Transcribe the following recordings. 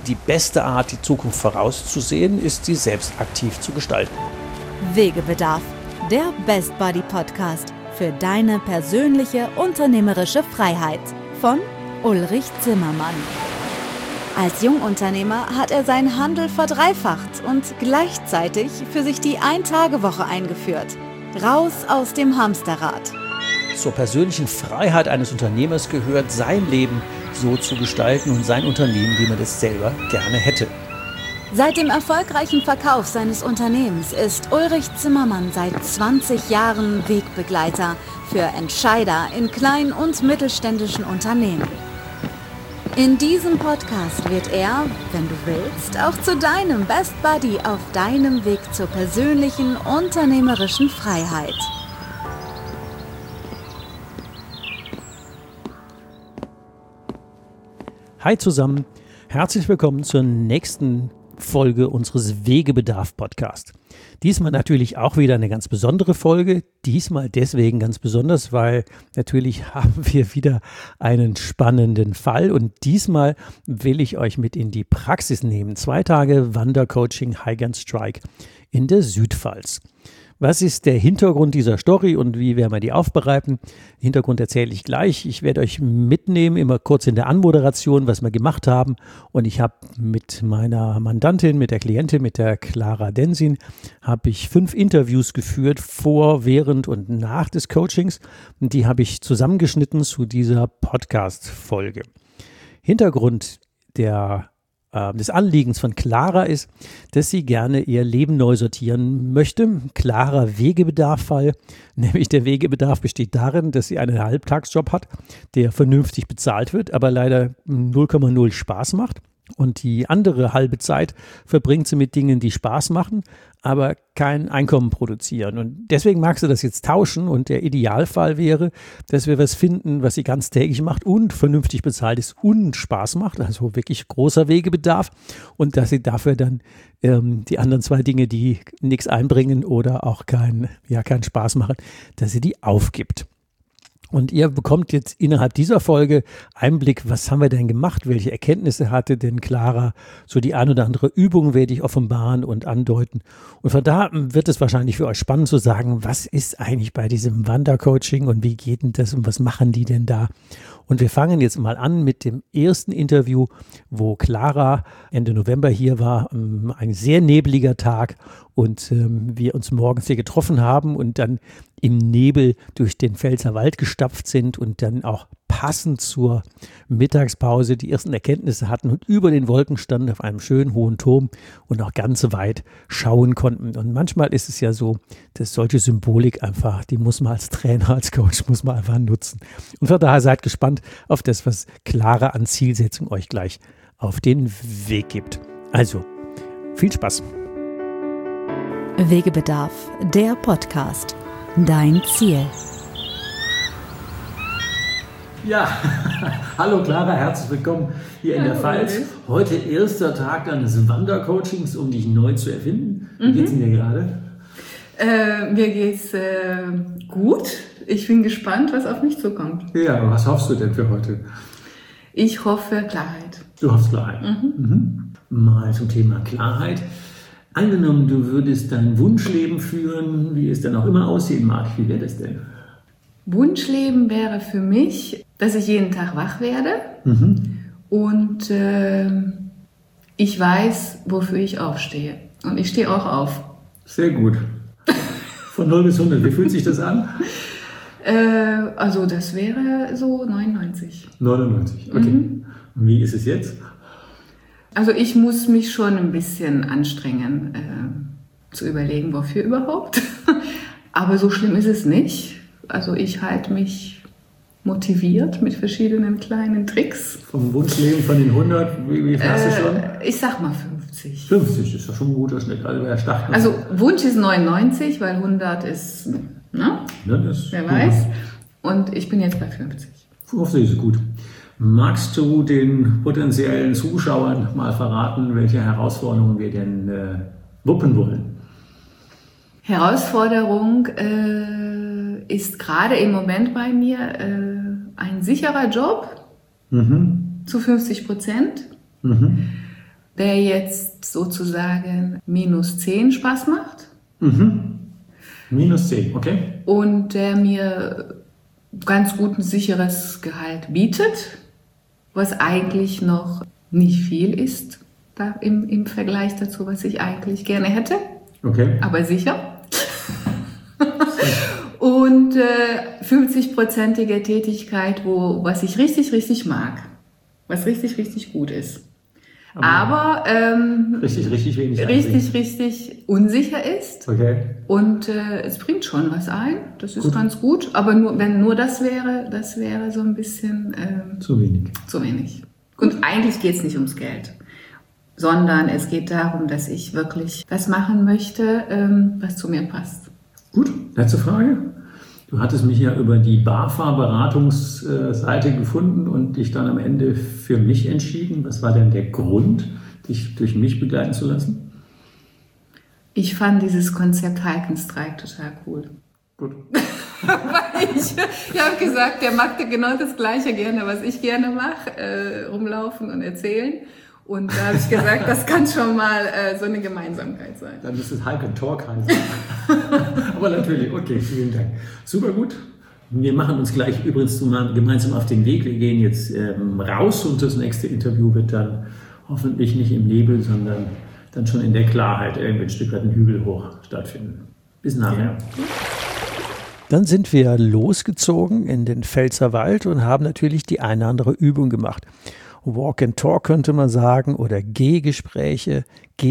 die beste Art, die Zukunft vorauszusehen, ist, sie selbst aktiv zu gestalten. Wegebedarf, der Best Buddy Podcast für deine persönliche unternehmerische Freiheit von Ulrich Zimmermann. Als Jungunternehmer hat er seinen Handel verdreifacht und gleichzeitig für sich die Ein-Tage-Woche eingeführt. Raus aus dem Hamsterrad. Zur persönlichen Freiheit eines Unternehmers gehört, sein Leben so zu gestalten und sein Unternehmen, wie man es selber gerne hätte. Seit dem erfolgreichen Verkauf seines Unternehmens ist Ulrich Zimmermann seit 20 Jahren Wegbegleiter für Entscheider in kleinen und mittelständischen Unternehmen. In diesem Podcast wird er, wenn du willst, auch zu deinem Best Buddy auf deinem Weg zur persönlichen unternehmerischen Freiheit. Hi zusammen, herzlich willkommen zur nächsten Folge unseres Wegebedarf-Podcast. Diesmal natürlich auch wieder eine ganz besondere Folge. Diesmal deswegen ganz besonders, weil natürlich haben wir wieder einen spannenden Fall und diesmal will ich euch mit in die Praxis nehmen. 2 Tage Wandercoaching Hike and Strike in der Südpfalz. Was ist der Hintergrund dieser Story und wie werden wir die aufbereiten? Hintergrund erzähle ich gleich. Ich werde euch mitnehmen, immer kurz in der Anmoderation, was wir gemacht haben. Und ich habe mit meiner Mandantin, mit der Klientin, mit der Clara Densin, habe ich 5 Interviews geführt, vor, während und nach des Coachings. Und die habe ich zusammengeschnitten zu dieser Podcast-Folge. Hintergrund des Anliegens von Clara ist, dass sie gerne ihr Leben neu sortieren möchte. Klarer Wegebedarf-Fall, nämlich der Wegebedarf besteht darin, dass sie einen Halbtagsjob hat, der vernünftig bezahlt wird, aber leider 0,0 Spaß macht. Und die andere halbe Zeit verbringt sie mit Dingen, die Spaß machen, aber kein Einkommen produzieren. Und deswegen mag sie das jetzt tauschen. Und der Idealfall wäre, dass wir was finden, was sie ganztägig macht und vernünftig bezahlt ist und Spaß macht. Also wirklich großer Wegebedarf. Und dass sie dafür dann die anderen 2 Dinge, die nichts einbringen oder auch keinen Spaß machen, dass sie die aufgibt. Und ihr bekommt jetzt innerhalb dieser Folge Einblick, was haben wir denn gemacht, welche Erkenntnisse hatte denn Clara, so die ein oder andere Übung werde ich offenbaren und andeuten. Und von da wird es wahrscheinlich für euch spannend zu sagen, was ist eigentlich bei diesem Wandercoaching und wie geht denn das und was machen die denn da? Und wir fangen jetzt mal an mit dem ersten Interview, wo Clara Ende November hier war, ein sehr nebliger Tag und wir uns morgens hier getroffen haben und dann im Nebel durch den Pfälzerwald gestapft sind und dann auch passend zur Mittagspause die ersten Erkenntnisse hatten und über den Wolken standen auf einem schönen hohen Turm und auch ganz weit schauen konnten. Und manchmal ist es ja so, dass solche Symbolik einfach, die muss man als Trainer, als Coach, muss man einfach nutzen. Und von daher seid gespannt auf das, was Clara an Zielsetzung euch gleich auf den Weg gibt. Also, viel Spaß. Wegebedarf, der Podcast. Dein Ziel. Ja, hallo Clara, herzlich willkommen hier in der Pfalz. Heute erster Tag deines Wandercoachings, um dich neu zu erfinden. Wie geht's dir gerade? Mir geht's gut. Ich bin gespannt, was auf mich zukommt. Ja, was hoffst du denn für heute? Ich hoffe Klarheit. Du hoffst Klarheit. Mal zum Thema Klarheit. Angenommen, du würdest dein Wunschleben führen, wie es dann auch immer aussehen mag. Wie wäre das denn? Wunschleben wäre für mich, dass ich jeden Tag wach werde und ich weiß, wofür ich aufstehe. Und ich stehe auch auf. Sehr gut. Von 0 bis 100, wie fühlt sich das an? Also das wäre so 99. 99, okay. Und wie ist es jetzt? Also ich muss mich schon ein bisschen anstrengen, zu überlegen, wofür überhaupt. Aber so schlimm ist es nicht. Also ich halte mich motiviert mit verschiedenen kleinen Tricks. Vom Wunschleben von den 100, wie viel hast du schon? Ich sag mal 50. 50 ist ja schon ein guter Schnitt. Also Wunsch ist 99, weil 100 ist, ne? Wer weiß. Und ich bin jetzt bei 50. 50 ist gut. Magst du den potenziellen Zuschauern mal verraten, welche Herausforderungen wir denn wuppen wollen? Herausforderung ist gerade im Moment bei mir ein sicherer Job zu 50%. der jetzt sozusagen -10 Spaß macht. -10, okay. Und der mir ganz gut ein sicheres Gehalt bietet, was eigentlich noch nicht viel ist da im Vergleich dazu, was ich eigentlich gerne hätte. Okay. Aber sicher. Und 50-prozentige Tätigkeit, was ich richtig, richtig mag. Was richtig, richtig gut ist. Aber richtig wenig. Richtig unsicher ist. Okay. Und es bringt schon was ein. Das ist ganz gut. Aber wenn nur das wäre so ein bisschen zu wenig. Und eigentlich geht es nicht ums Geld, sondern es geht darum, dass ich wirklich was machen möchte, was zu mir passt. Gut, letzte Frage. Du hattest mich ja über die BAFA-Beratungsseite gefunden und dich dann am Ende für mich entschieden. Was war denn der Grund, dich durch mich begleiten zu lassen? Ich fand dieses Konzept Heikenstreik total cool. Gut. Ich habe gesagt, der mag genau das Gleiche gerne, was ich gerne mache, rumlaufen und erzählen. Und da habe ich gesagt, das kann schon mal so eine Gemeinsamkeit sein. Dann müsste es Hike and Talk heißen. Aber natürlich, okay, vielen Dank. Super gut. Wir machen uns gleich übrigens gemeinsam auf den Weg. Wir gehen jetzt raus und das nächste Interview wird dann hoffentlich nicht im Nebel, sondern dann schon in der Klarheit irgendwie ein Stück weit einen Hügel hoch stattfinden. Bis nachher. Dann sind wir losgezogen in den Pfälzerwald und haben natürlich die eine oder andere Übung gemacht. Walk and Talk könnte man sagen oder Gespräche,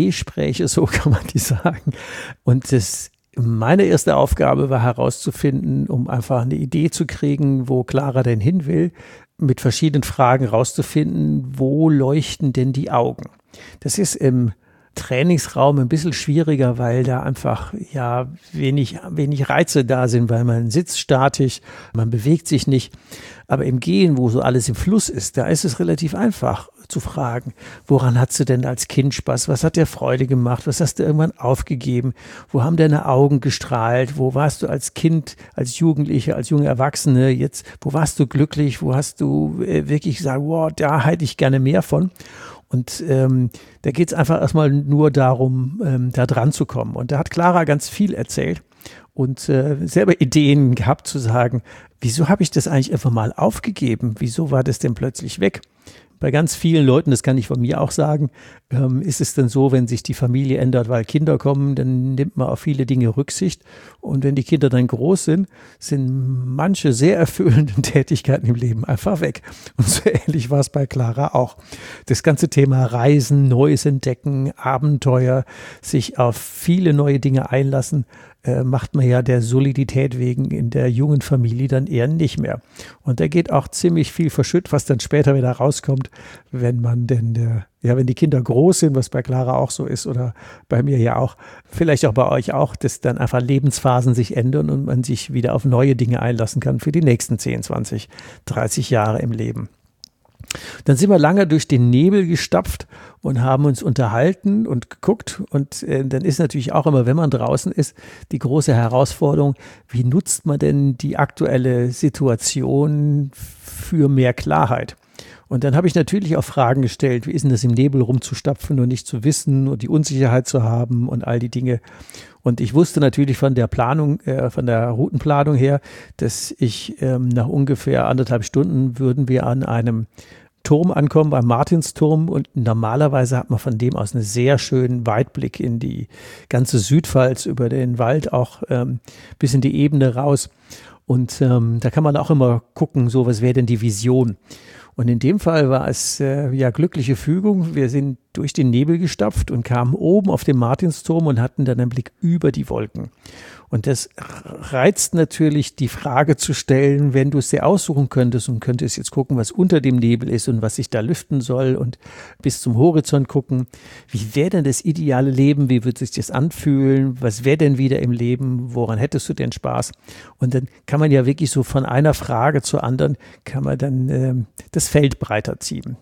so kann man die sagen. Und meine erste Aufgabe war herauszufinden, um einfach eine Idee zu kriegen, wo Clara denn hin will, mit verschiedenen Fragen herauszufinden, wo leuchten denn die Augen. Das ist im Trainingsraum ein bisschen schwieriger, weil da einfach wenig Reize da sind, weil man sitzt statisch, man bewegt sich nicht. Aber im Gehen, wo so alles im Fluss ist, da ist es relativ einfach zu fragen, woran hast du denn als Kind Spaß? Was hat dir Freude gemacht? Was hast du irgendwann aufgegeben? Wo haben deine Augen gestrahlt? Wo warst du als Kind, als Jugendliche, als junge Erwachsene jetzt? Wo warst du glücklich? Wo hast du wirklich gesagt, wow, da hätte ich gerne mehr von? Und da geht es einfach erstmal nur darum, da dran zu kommen. Und da hat Clara ganz viel erzählt und selber Ideen gehabt zu sagen, wieso habe ich das eigentlich einfach mal aufgegeben? Wieso war das denn plötzlich weg? Bei ganz vielen Leuten, das kann ich von mir auch sagen, ist es dann so, wenn sich die Familie ändert, weil Kinder kommen, dann nimmt man auf viele Dinge Rücksicht. Und wenn die Kinder dann groß sind, sind manche sehr erfüllenden Tätigkeiten im Leben einfach weg. Und so ähnlich war es bei Clara auch. Das ganze Thema Reisen, Neues entdecken, Abenteuer, sich auf viele neue Dinge einlassen, macht man ja der Solidität wegen in der jungen Familie dann eher nicht mehr. Und da geht auch ziemlich viel verschütt, was dann später wieder rauskommt, wenn man denn, wenn die Kinder groß sind, was bei Clara auch so ist oder bei mir ja auch, vielleicht auch bei euch auch, dass dann einfach Lebensphasen sich ändern und man sich wieder auf neue Dinge einlassen kann für die nächsten 10, 20, 30 Jahre im Leben. Dann sind wir lange durch den Nebel gestapft und haben uns unterhalten und geguckt. Und dann ist natürlich auch immer, wenn man draußen ist, die große Herausforderung, wie nutzt man denn die aktuelle Situation für mehr Klarheit? Und dann habe ich natürlich auch Fragen gestellt, wie ist denn das im Nebel rumzustapfen und nicht zu wissen und die Unsicherheit zu haben und all die Dinge. Und ich wusste natürlich von der Planung, von der Routenplanung her, dass ich nach ungefähr 1,5 Stunden würden wir an einem Turm ankommen, beim Martinsturm, und normalerweise hat man von dem aus einen sehr schönen Weitblick in die ganze Südpfalz, über den Wald auch bis in die Ebene raus. Und da kann man auch immer gucken, so was wäre denn die Vision. Und in dem Fall war es glückliche Fügung. Wir sind durch den Nebel gestapft und kamen oben auf den Martinsturm und hatten dann einen Blick über die Wolken. Und das reizt natürlich, die Frage zu stellen, wenn du es dir aussuchen könntest und könntest jetzt gucken, was unter dem Nebel ist und was sich da lüften soll und bis zum Horizont gucken. Wie wäre denn das ideale Leben? Wie würde sich das anfühlen? Was wäre denn wieder im Leben? Woran hättest du denn Spaß? Und dann kann man ja wirklich so von einer Frage zur anderen, kann man dann das Feld breiter ziehen.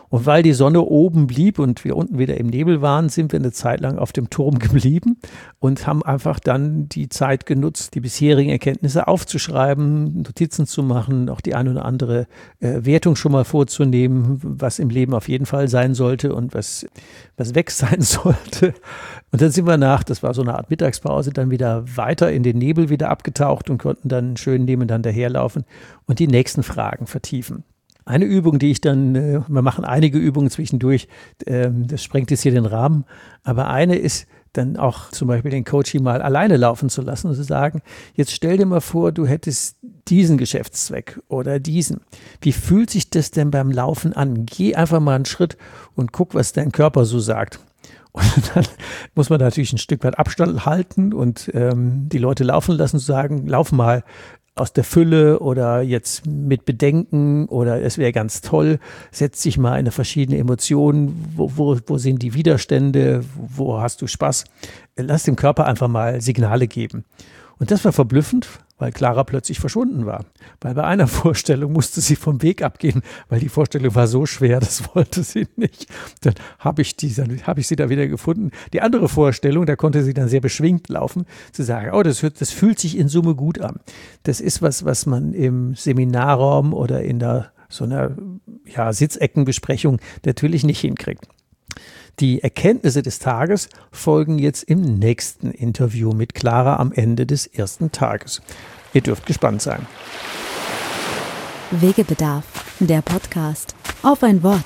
Und weil die Sonne oben blieb und wir unten wieder im Nebel waren, sind wir eine Zeit lang auf dem Turm geblieben und haben einfach dann die Zeit genutzt, die bisherigen Erkenntnisse aufzuschreiben, Notizen zu machen, auch die eine oder andere Wertung schon mal vorzunehmen, was im Leben auf jeden Fall sein sollte und was weg sein sollte. Und dann sind wir das war so eine Art Mittagspause, dann wieder weiter in den Nebel wieder abgetaucht und konnten dann schön nebeneinander herlaufen und die nächsten Fragen vertiefen. Eine Übung, die ich dann, wir machen einige Übungen zwischendurch, das sprengt jetzt hier den Rahmen, aber eine ist dann auch zum Beispiel den Coaching mal alleine laufen zu lassen und zu sagen, jetzt stell dir mal vor, du hättest diesen Geschäftszweck oder diesen. Wie fühlt sich das denn beim Laufen an? Geh einfach mal einen Schritt und guck, was dein Körper so sagt. Und dann muss man natürlich ein Stück weit Abstand halten und die Leute laufen lassen, zu sagen, lauf mal aus der Fülle oder jetzt mit Bedenken oder es wäre ganz toll, setz dich mal in eine verschiedene Emotionen, wo sind die Widerstände, wo hast du Spaß, lass dem Körper einfach mal Signale geben. Und das war verblüffend, weil Clara plötzlich verschwunden war. Weil bei einer Vorstellung musste sie vom Weg abgehen, weil die Vorstellung war so schwer, das wollte sie nicht. Dann habe ich sie da wieder gefunden. Die andere Vorstellung, da konnte sie dann sehr beschwingt laufen, zu sagen, oh, das fühlt sich in Summe gut an. Das ist was man im Seminarraum oder in so einer Sitzeckenbesprechung natürlich nicht hinkriegt. Die Erkenntnisse des Tages folgen jetzt im nächsten Interview mit Clara am Ende des ersten Tages. Ihr dürft gespannt sein. Wegebedarf, der Podcast. Auf ein Wort.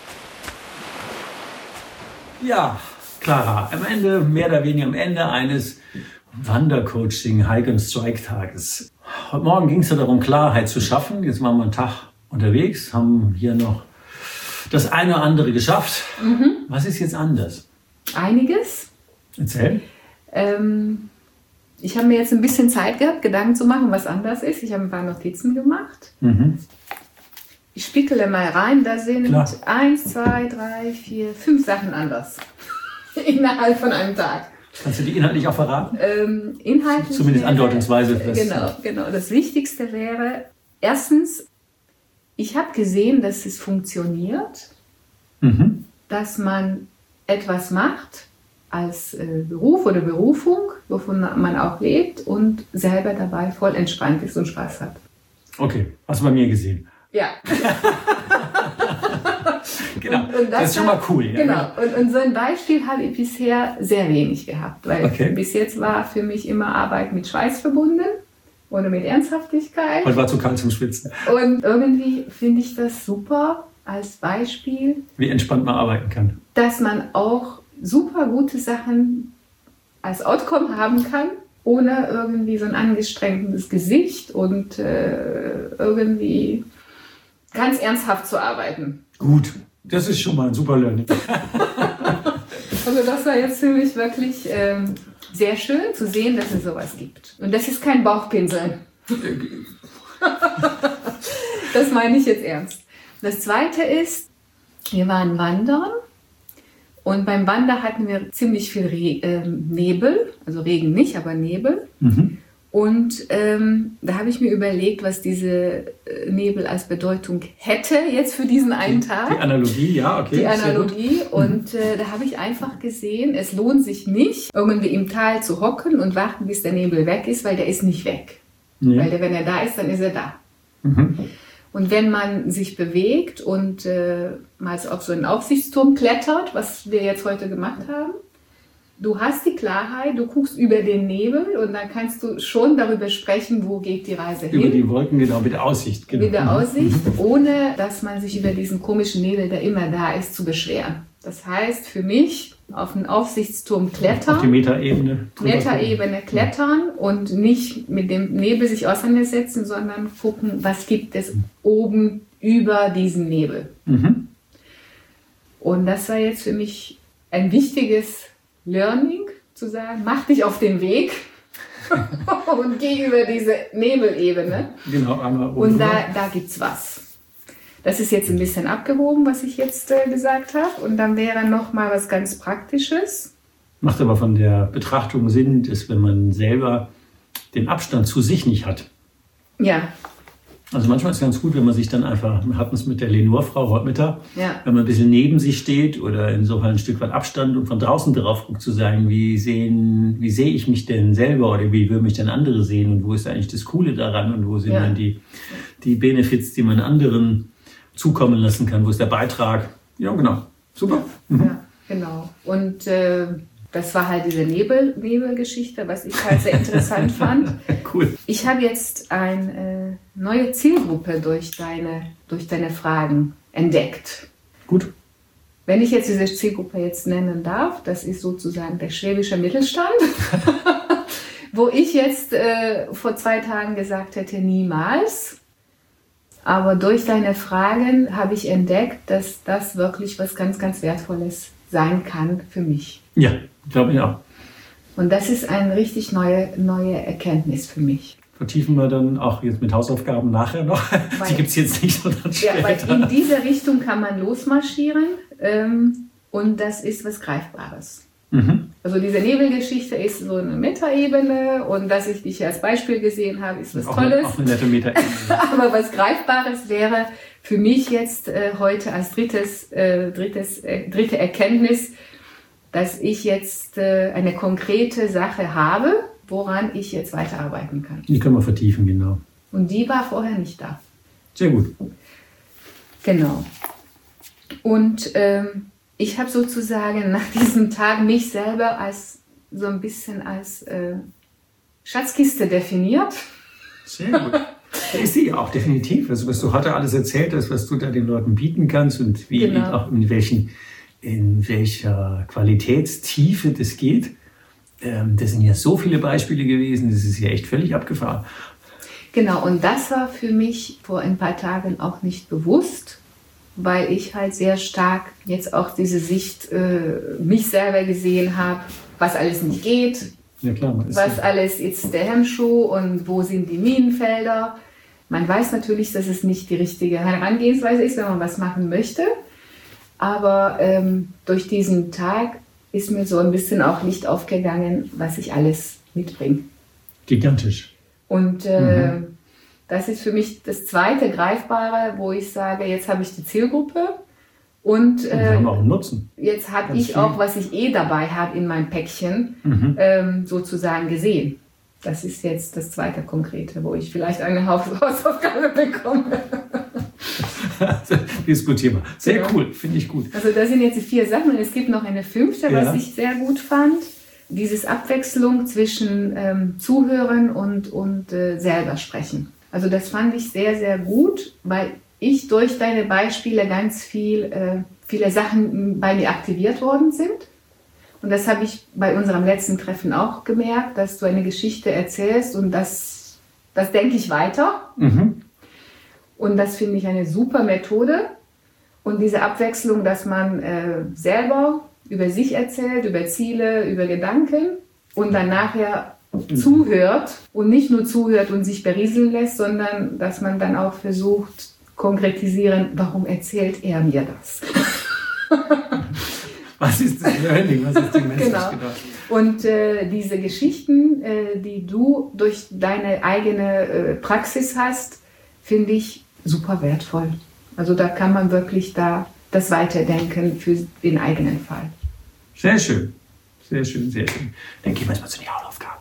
Ja, Clara, mehr oder weniger am Ende eines Wandercoaching Hike- und Strike-Tages. Heute Morgen ging es ja darum, Klarheit zu schaffen. Jetzt waren wir einen Tag unterwegs, haben hier noch das eine oder andere geschafft. Was ist jetzt anders? Einiges. Erzähl. Ich habe mir jetzt ein bisschen Zeit gehabt, Gedanken zu machen, was anders ist. Ich habe ein paar Notizen gemacht. Ich spickele mal rein. Da sind 1, 2, 3, 4, 5 Sachen anders. Innerhalb von einem Tag. Kannst du die inhaltlich auch verraten? Inhaltlich. Zumindest andeutungsweise. Genau. Das Wichtigste wäre, erstens, ich habe gesehen, dass es funktioniert, dass man etwas macht als Beruf oder Berufung, wovon man auch lebt und selber dabei voll entspannt ist und Spaß hat. Okay, hast du bei mir gesehen. Ja. Genau, und das ist schon mal cool. Ja? Genau, und so ein Beispiel habe ich bisher sehr wenig gehabt, weil bis jetzt war für mich immer Arbeit mit Schweiß verbunden. Oder mit Ernsthaftigkeit. Heute war zu kalt zum Schwitzen. Und irgendwie finde ich das super als Beispiel. Wie entspannt man arbeiten kann. Dass man auch super gute Sachen als Outcome haben kann, ohne irgendwie so ein angestrengtes Gesicht und irgendwie ganz ernsthaft zu arbeiten. Gut, das ist schon mal ein super Learning. Also das war jetzt für mich wirklich sehr schön zu sehen, dass es sowas gibt. Und das ist kein Bauchpinseln. Das meine ich jetzt ernst. Das Zweite ist, wir waren wandern und beim Wandern hatten wir ziemlich viel Nebel, also Regen nicht, aber Nebel. Und da habe ich mir überlegt, was diese Nebel als Bedeutung hätte jetzt für diesen einen Tag. Die Analogie, ja, okay. Die Analogie. Und da habe ich einfach gesehen, es lohnt sich nicht, irgendwie im Tal zu hocken und warten, bis der Nebel weg ist, weil der ist nicht weg. Nee. Weil wenn er da ist, dann ist er da. Und wenn man sich bewegt und mal auf so einen Aufsichtsturm klettert, was wir jetzt heute gemacht haben, du hast die Klarheit, du guckst über den Nebel und dann kannst du schon darüber sprechen, wo geht die Reise hin. Über die Wolken, genau, mit der Aussicht. Genau. Mit der Aussicht, ohne dass man sich über diesen komischen Nebel, der immer da ist, zu beschweren. Das heißt für mich, auf einen Aufsichtsturm klettern. Auf die Metaebene. Metaebene klettern und nicht mit dem Nebel sich auseinandersetzen, sondern gucken, was gibt es oben über diesen Nebel. Und das war jetzt für mich ein wichtiges Learning, zu sagen, mach dich auf den Weg und geh über diese Nebelebene. Genau, einmal oben. Und da gibt's was. Das ist jetzt ein bisschen abgehoben, was ich jetzt gesagt habe. Und dann wäre noch mal was ganz Praktisches. Macht aber von der Betrachtung Sinn, dass wenn man selber den Abstand zu sich nicht hat. Ja. Also manchmal ist es ganz gut, wenn man sich dann einfach, wir hatten es mit der Lenore-Frau heute Mittag, Ja. wenn man ein bisschen neben sich steht oder insofern ein Stück weit Abstand und von draußen drauf guckt, zu sagen, wie sehe ich mich denn selber oder wie würden mich denn andere sehen und wo ist eigentlich das Coole daran und wo sind dann die Benefits, die man anderen zukommen lassen kann, wo ist der Beitrag? Ja, genau. Super. Ja, genau. Und das war halt diese Nebelgeschichte, was ich halt sehr interessant fand. Cool. Ich habe jetzt eine neue Zielgruppe durch deine Fragen entdeckt. Gut. Wenn ich jetzt diese Zielgruppe jetzt nennen darf, das ist sozusagen der schwäbische Mittelstand, wo ich jetzt vor 2 Tagen gesagt hätte, niemals. Aber durch deine Fragen habe ich entdeckt, dass das wirklich was ganz, ganz Wertvolles sein kann für mich. Ja, glaube ich auch. Und das ist eine richtig neue Erkenntnis für mich. Vertiefen wir dann auch jetzt mit Hausaufgaben nachher noch. Die gibt es jetzt nicht, sondern später. Ja, weil in diese Richtung kann man losmarschieren und das ist was Greifbares. Mhm. Also diese Nebelgeschichte ist so eine Metaebene und dass ich dich als Beispiel gesehen habe, ist was Tolles. Auch eine nette Metaebene. Aber was Greifbares wäre für mich jetzt heute als dritte Erkenntnis, dass ich jetzt eine konkrete Sache habe, woran ich jetzt weiterarbeiten kann. Die können wir vertiefen, genau. Und die war vorher nicht da. Sehr gut. Genau. Und ich habe sozusagen nach diesem Tag mich selber als so ein bisschen als Schatzkiste definiert. Sehr gut. Da ist sie auch definitiv. Also was du heute alles erzählt hast, was du da den Leuten bieten kannst und wie Genau. auch in welcher Qualitätstiefe das geht. Das sind ja so viele Beispiele gewesen, das ist ja echt völlig abgefahren. Genau, und das war für mich vor ein paar Tagen auch nicht bewusst, weil ich halt sehr stark jetzt auch diese Sicht mich selber gesehen habe, was alles nicht geht, Ja, klar, was alles ist der Hemmschuh und wo sind die Minenfelder. Man weiß natürlich, dass es nicht die richtige Herangehensweise ist, wenn man was machen möchte, aber durch diesen Tag ist mir so ein bisschen auch Licht aufgegangen, was ich alles mitbringe. Gigantisch. Und das ist für mich das zweite Greifbare, wo ich sage, jetzt habe ich die Zielgruppe und Und wir haben auch einen Nutzen. jetzt habe Ganz ich viel. auch, was ich dabei habe in meinem Päckchen, sozusagen gesehen. Das ist jetzt das zweite Konkrete, wo ich vielleicht eine Hausaufgabe bekomme. Diskutieren wir. Sehr Genau. cool, finde ich gut. Also das sind jetzt die 4 Sachen und es gibt noch eine 5., Ja. was ich sehr gut fand. Dieses Abwechslung zwischen Zuhören und selber sprechen. Also das fand ich sehr, sehr gut, weil ich durch deine Beispiele ganz viele Sachen bei mir aktiviert worden sind. Und das habe ich bei unserem letzten Treffen auch gemerkt, dass du eine Geschichte erzählst und das denke ich weiter. Mhm. Und das finde ich eine super Methode. Und diese Abwechslung, dass man selber über sich erzählt, über Ziele, über Gedanken und dann nachher zuhört und nicht nur zuhört und sich berieseln lässt, sondern dass man dann auch versucht, konkretisieren, warum erzählt er mir das? Was ist das Learning? Was ist die Message? Genau. Und diese Geschichten, die du durch deine eigene Praxis hast, finde ich super wertvoll. Also da kann man wirklich das Weiterdenken für den eigenen Fall. Sehr schön. Sehr schön, sehr schön. Dann gehen wir jetzt mal zu den Hausaufgaben.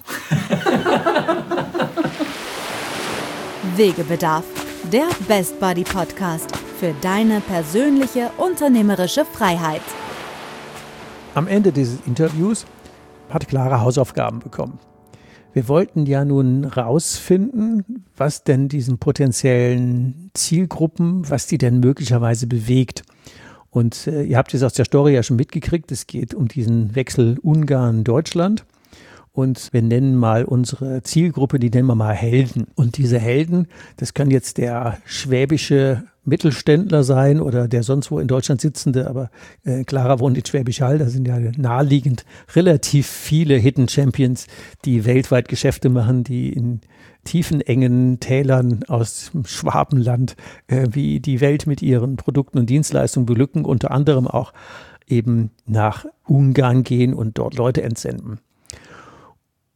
Wegebedarf, der Best Buddy Podcast für deine persönliche unternehmerische Freiheit. Am Ende dieses Interviews hat Clara Hausaufgaben bekommen. Wir wollten ja nun rausfinden, was denn diesen potenziellen Zielgruppen, was die denn möglicherweise bewegt. Und ihr habt es aus der Story ja schon mitgekriegt, es geht um diesen Wechsel Ungarn-Deutschland. Und wir nennen mal unsere Zielgruppe, die nennen wir mal Helden. Und diese Helden, das kann jetzt der schwäbische Mittelständler sein oder der sonst wo in Deutschland sitzende, aber Clara wohnt in Schwäbisch Hall, da sind ja naheliegend relativ viele Hidden Champions, die weltweit Geschäfte machen, die in tiefen, engen Tälern aus dem Schwabenland wie die Welt mit ihren Produkten und Dienstleistungen belücken, unter anderem auch eben nach Ungarn gehen und dort Leute entsenden.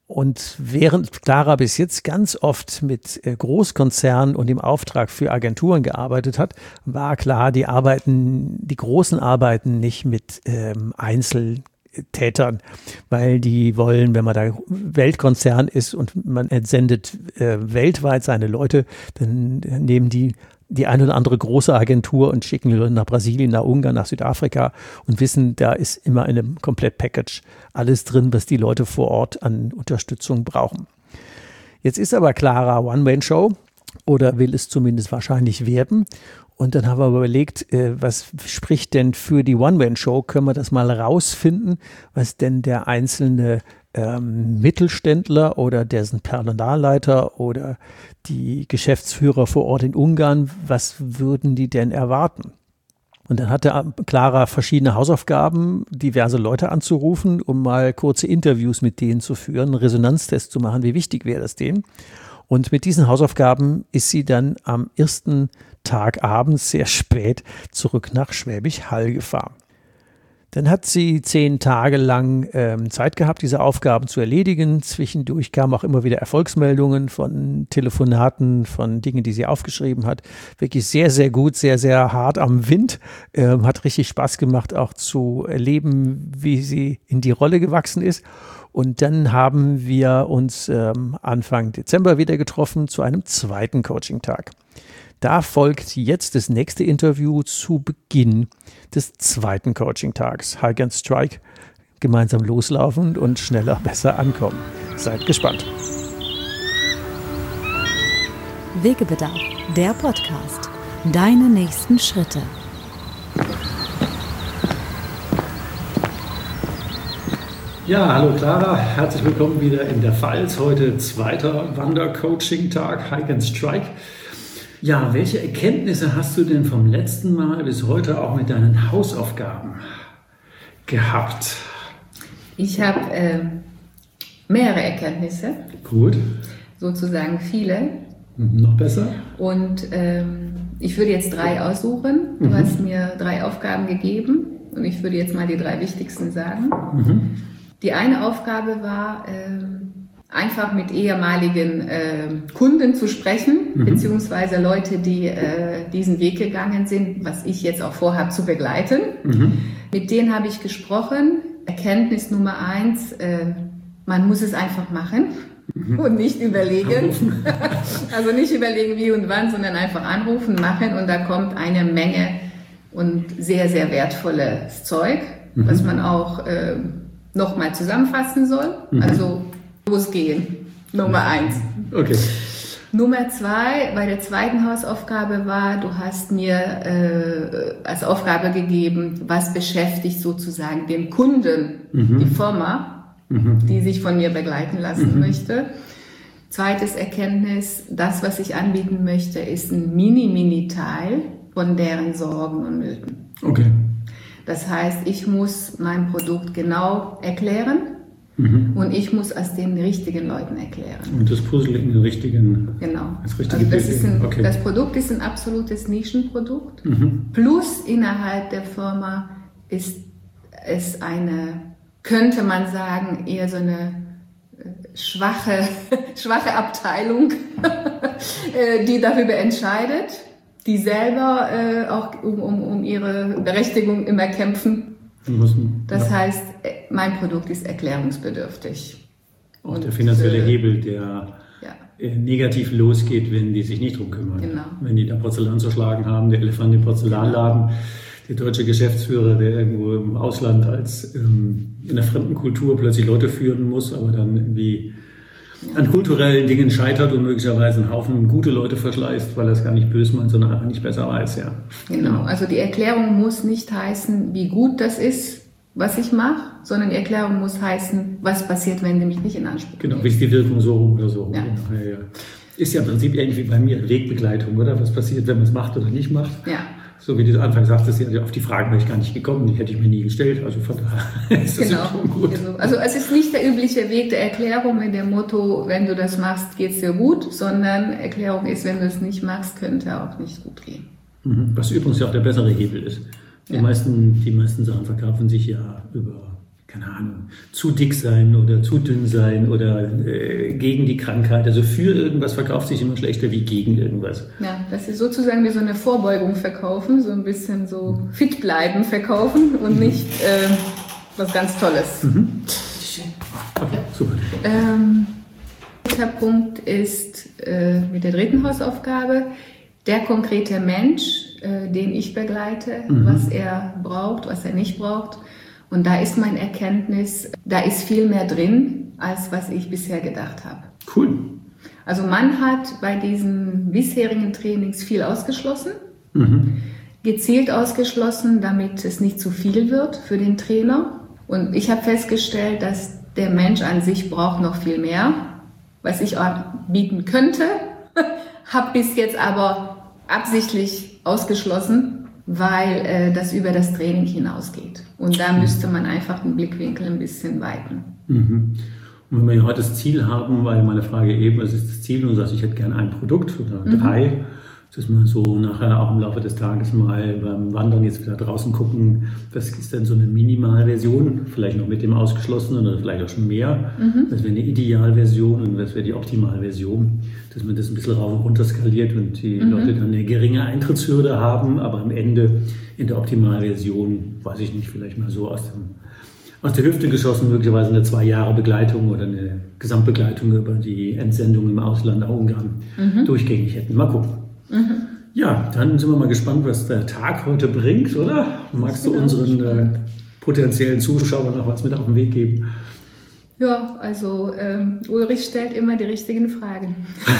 Und während Clara bis jetzt ganz oft mit Großkonzernen und im Auftrag für Agenturen gearbeitet hat, war klar, die großen arbeiten nicht mit Einzeltätern, weil die wollen, wenn man da Weltkonzern ist und man entsendet weltweit seine Leute, dann nehmen die eine oder andere große Agentur und schicken die Leute nach Brasilien, nach Ungarn, nach Südafrika und wissen, da ist immer in einem Komplett-Package alles drin, was die Leute vor Ort an Unterstützung brauchen. Jetzt ist aber Clara One-Man-Show oder will es zumindest wahrscheinlich werden. Und dann haben wir überlegt, was spricht denn für die One-Man-Show? Können wir das mal rausfinden, was denn der einzelne Mittelständler oder dessen Personalleiter oder die Geschäftsführer vor Ort in Ungarn, was würden die denn erwarten? Und dann hatte Clara verschiedene Hausaufgaben, diverse Leute anzurufen, um mal kurze Interviews mit denen zu führen, einen Resonanztest zu machen, wie wichtig wäre das denen. Und mit diesen Hausaufgaben ist sie dann am ersten Tag abends sehr spät zurück nach Schwäbisch Hall gefahren. Dann hat sie 10 Tage lang Zeit gehabt, diese Aufgaben zu erledigen. Zwischendurch kamen auch immer wieder Erfolgsmeldungen von Telefonaten, von Dingen, die sie aufgeschrieben hat. Wirklich sehr, sehr gut, sehr, sehr hart am Wind. Hat richtig Spaß gemacht, auch zu erleben, wie sie in die Rolle gewachsen ist. Und dann haben wir uns Anfang Dezember wieder getroffen zu einem zweiten Coaching-Tag. Da folgt jetzt das nächste Interview zu Beginn des zweiten Coaching-Tags. Hike and Strike, gemeinsam loslaufen und schneller, besser ankommen. Seid gespannt. Wegebedarf, der Podcast. Deine nächsten Schritte. Ja, hallo Clara, herzlich willkommen wieder in der Pfalz. Heute zweiter Wander-Coaching-Tag, Hike and Strike. Ja, welche Erkenntnisse hast du denn vom letzten Mal bis heute auch mit deinen Hausaufgaben gehabt? Ich habe mehrere Erkenntnisse. Gut. Sozusagen viele. Noch besser. Und ich würde jetzt 3 aussuchen. Du hast mir 3 Aufgaben gegeben und ich würde jetzt mal die 3 wichtigsten sagen. Die eine Aufgabe war, einfach mit ehemaligen Kunden zu sprechen, beziehungsweise Leute, die diesen Weg gegangen sind, was ich jetzt auch vorhabe zu begleiten. Mit denen habe ich gesprochen. Erkenntnis Nummer 1, man muss es einfach machen und nicht überlegen. Also nicht überlegen, wie und wann, sondern einfach anrufen, machen und da kommt eine Menge und sehr, sehr wertvolles Zeug, was man auch nochmal zusammenfassen soll. Also losgehen. Nummer 1. Okay. Nummer 2, bei der zweiten Hausaufgabe war, du hast mir als Aufgabe gegeben, was beschäftigt sozusagen den Kunden, die Firma, die sich von mir begleiten lassen möchte. Zweites Erkenntnis, das, was ich anbieten möchte, ist ein Mini-Teil von deren Sorgen und Nöten. Okay. Das heißt, ich muss mein Produkt genau erklären. Und ich muss es den richtigen Leuten erklären. Und das Puzzle in den richtigen... Genau. Okay. Das Produkt ist ein absolutes Nischenprodukt. Plus innerhalb der Firma ist es eine, könnte man sagen, eher so eine schwache Abteilung, die darüber entscheidet, die selber auch um ihre Berechtigung immer kämpfen. Das heißt, mein Produkt ist erklärungsbedürftig. Auch der finanzielle Hebel, der negativ losgeht, wenn die sich nicht drum kümmern. Genau. Wenn die da Porzellan zerschlagen haben, der Elefant im Porzellanladen, der deutsche Geschäftsführer, der irgendwo im Ausland als in einer fremden Kultur plötzlich Leute führen muss, aber dann irgendwie an kulturellen Dingen scheitert und möglicherweise einen Haufen gute Leute verschleißt, weil er es gar nicht böse meint, sondern einfach nicht besser weiß. Ja. Genau, also die Erklärung muss nicht heißen, wie gut das ist, was ich mache, sondern die Erklärung muss heißen, was passiert, wenn die mich nicht in Anspruch nehmen. Genau, wie ist die Wirkung so oder so. Ja. Ja. Ist ja im Prinzip ähnlich wie bei mir, Wegbegleitung, oder? Was passiert, wenn man es macht oder nicht macht? Ja. So wie du am Anfang sagtest, auf die Fragen wäre ich gar nicht gekommen, die hätte ich mir nie gestellt. Also von daher ist das schon gut. Also es ist nicht der übliche Weg der Erklärung mit dem Motto, wenn du das machst, geht es dir gut, sondern Erklärung ist, wenn du es nicht machst, könnte auch nicht gut gehen. Was übrigens ja auch der bessere Hebel ist. Die meisten Sachen verkaufen sich ja über keine Ahnung, zu dick sein oder zu dünn sein oder gegen die Krankheit. Also für irgendwas verkauft sich immer schlechter wie gegen irgendwas. Ja, das ist sozusagen wie so eine Vorbeugung verkaufen, so ein bisschen so fit bleiben verkaufen und nicht was ganz Tolles. Okay, super. Der Punkt ist mit der dritten Hausaufgabe, der konkrete Mensch, den ich begleite, was er braucht, was er nicht braucht. Und da ist meine Erkenntnis, da ist viel mehr drin, als was ich bisher gedacht habe. Cool. Also man hat bei diesen bisherigen Trainings viel ausgeschlossen, gezielt ausgeschlossen, damit es nicht zu viel wird für den Trainer. Und ich habe festgestellt, dass der Mensch an sich braucht noch viel mehr, was ich auch bieten könnte, habe bis jetzt aber absichtlich ausgeschlossen, weil das über das Training hinausgeht. Und da müsste man einfach den Blickwinkel ein bisschen weiten. Und wenn wir heute das Ziel haben, weil meine Frage eben, was ist das Ziel? Und du sagst, ich hätte gerne ein Produkt oder 3, dass wir so nachher auch im Laufe des Tages mal beim Wandern jetzt wieder draußen gucken, was ist denn so eine Minimalversion, vielleicht noch mit dem Ausgeschlossenen oder vielleicht auch schon mehr. Das wäre eine Idealversion und das wäre die Optimalversion, dass man das ein bisschen rauf und runter skaliert und die Leute dann eine geringe Eintrittshürde haben, aber am Ende in der Optimalversion, weiß ich nicht, vielleicht mal so aus der Hüfte geschossen, möglicherweise eine 2 Jahre Begleitung oder eine Gesamtbegleitung über die Entsendung im Ausland nach Ungarn durchgängig hätten. Mal gucken. Ja, dann sind wir mal gespannt, was der Tag heute bringt, oder? Magst du unseren potenziellen Zuschauern noch was mit auf den Weg geben? Ja, also Ulrich stellt immer die richtigen Fragen.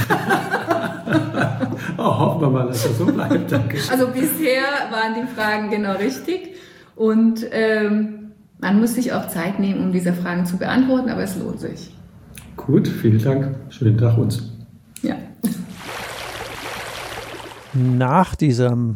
Hoffen wir mal, dass das so bleibt. Danke. Also bisher waren die Fragen genau richtig und man muss sich auch Zeit nehmen, um diese Fragen zu beantworten, aber es lohnt sich. Gut, vielen Dank. Schönen Tag uns. Ja. Nach diesem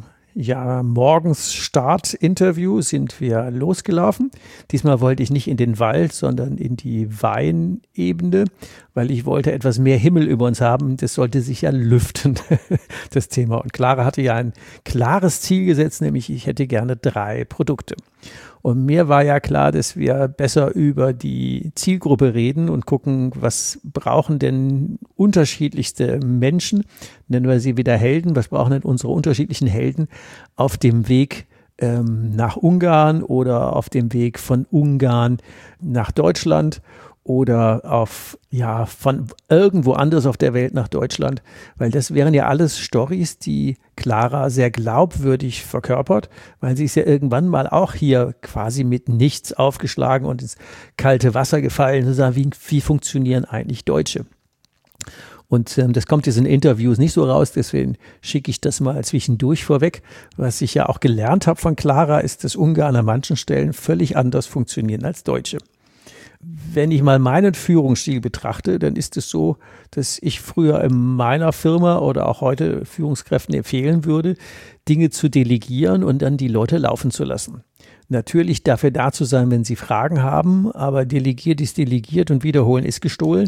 Morgens-Start-Interview sind wir losgelaufen. Diesmal wollte ich nicht in den Wald, sondern in die Weinebene, weil ich wollte etwas mehr Himmel über uns haben. Das sollte sich ja lüften, das Thema. Und Clara hatte ja ein klares Ziel gesetzt, nämlich ich hätte gerne 3 Produkte. Und mir war ja klar, dass wir besser über die Zielgruppe reden und gucken, was brauchen denn unterschiedlichste Menschen, nennen wir sie wieder Helden, was brauchen denn unsere unterschiedlichen Helden auf dem Weg nach Ungarn oder auf dem Weg von Ungarn nach Deutschland oder von irgendwo anders auf der Welt nach Deutschland, weil das wären ja alles Storys, die Clara sehr glaubwürdig verkörpert, weil sie ist ja irgendwann mal auch hier quasi mit nichts aufgeschlagen und ins kalte Wasser gefallen und sagt, wie funktionieren eigentlich Deutsche? Und das kommt jetzt in Interviews nicht so raus, deswegen schicke ich das mal zwischendurch vorweg. Was ich ja auch gelernt habe von Clara, ist, dass Ungarn an manchen Stellen völlig anders funktionieren als Deutsche. Wenn ich mal meinen Führungsstil betrachte, dann ist es so, dass ich früher in meiner Firma oder auch heute Führungskräften empfehlen würde, Dinge zu delegieren und dann die Leute laufen zu lassen. Natürlich dafür da zu sein, wenn sie Fragen haben, aber delegiert ist delegiert und wiederholen ist gestohlen.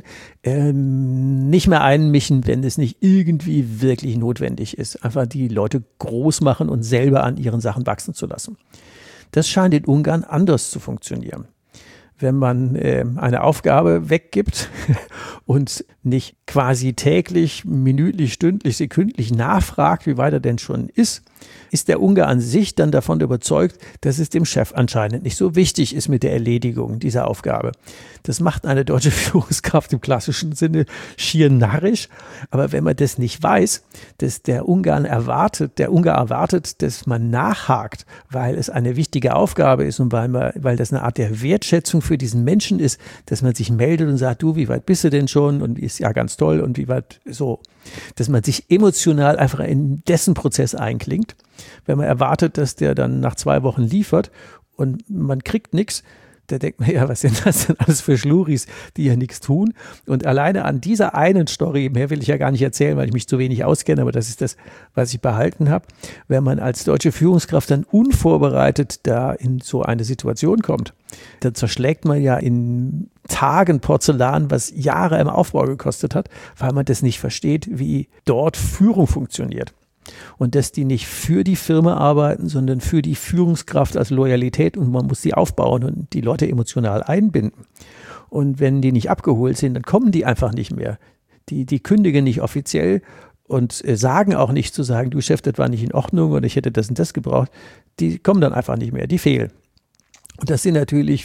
Nicht mehr einmischen, wenn es nicht irgendwie wirklich notwendig ist. Einfach die Leute groß machen und selber an ihren Sachen wachsen zu lassen. Das scheint in Ungarn anders zu funktionieren. Wenn man eine Aufgabe weggibt und nicht quasi täglich, minütlich, stündlich, sekündlich nachfragt, wie weit er denn schon ist der Ungar an sich dann davon überzeugt, dass es dem Chef anscheinend nicht so wichtig ist mit der Erledigung dieser Aufgabe. Das macht eine deutsche Führungskraft im klassischen Sinne schier narrisch. Aber wenn man das nicht weiß, dass der Ungar erwartet, dass man nachhakt, weil es eine wichtige Aufgabe ist und weil das eine Art der Wertschätzung für diesen Menschen ist, dass man sich meldet und sagt, du, wie weit bist du denn schon? Und ist ja ganz toll und wie weit so. Dass man sich emotional einfach in dessen Prozess einklingt. Wenn man erwartet, dass der dann nach 2 Wochen liefert und man kriegt nichts, da denkt man, ja, was sind das denn alles für Schluris, die ja nichts tun? Und alleine an dieser einen Story, mehr will ich ja gar nicht erzählen, weil ich mich zu wenig auskenne, aber das ist das, was ich behalten habe. Wenn man als deutsche Führungskraft dann unvorbereitet da in so eine Situation kommt, dann zerschlägt man ja in Tagen Porzellan, was Jahre im Aufbau gekostet hat, weil man das nicht versteht, wie dort Führung funktioniert. Und dass die nicht für die Firma arbeiten, sondern für die Führungskraft als Loyalität und man muss sie aufbauen und die Leute emotional einbinden. Und wenn die nicht abgeholt sind, dann kommen die einfach nicht mehr. Die kündigen nicht offiziell und sagen auch nicht zu sagen, du Chef, das war nicht in Ordnung oder ich hätte das und das gebraucht. Die kommen dann einfach nicht mehr, die fehlen. Und das sind natürlich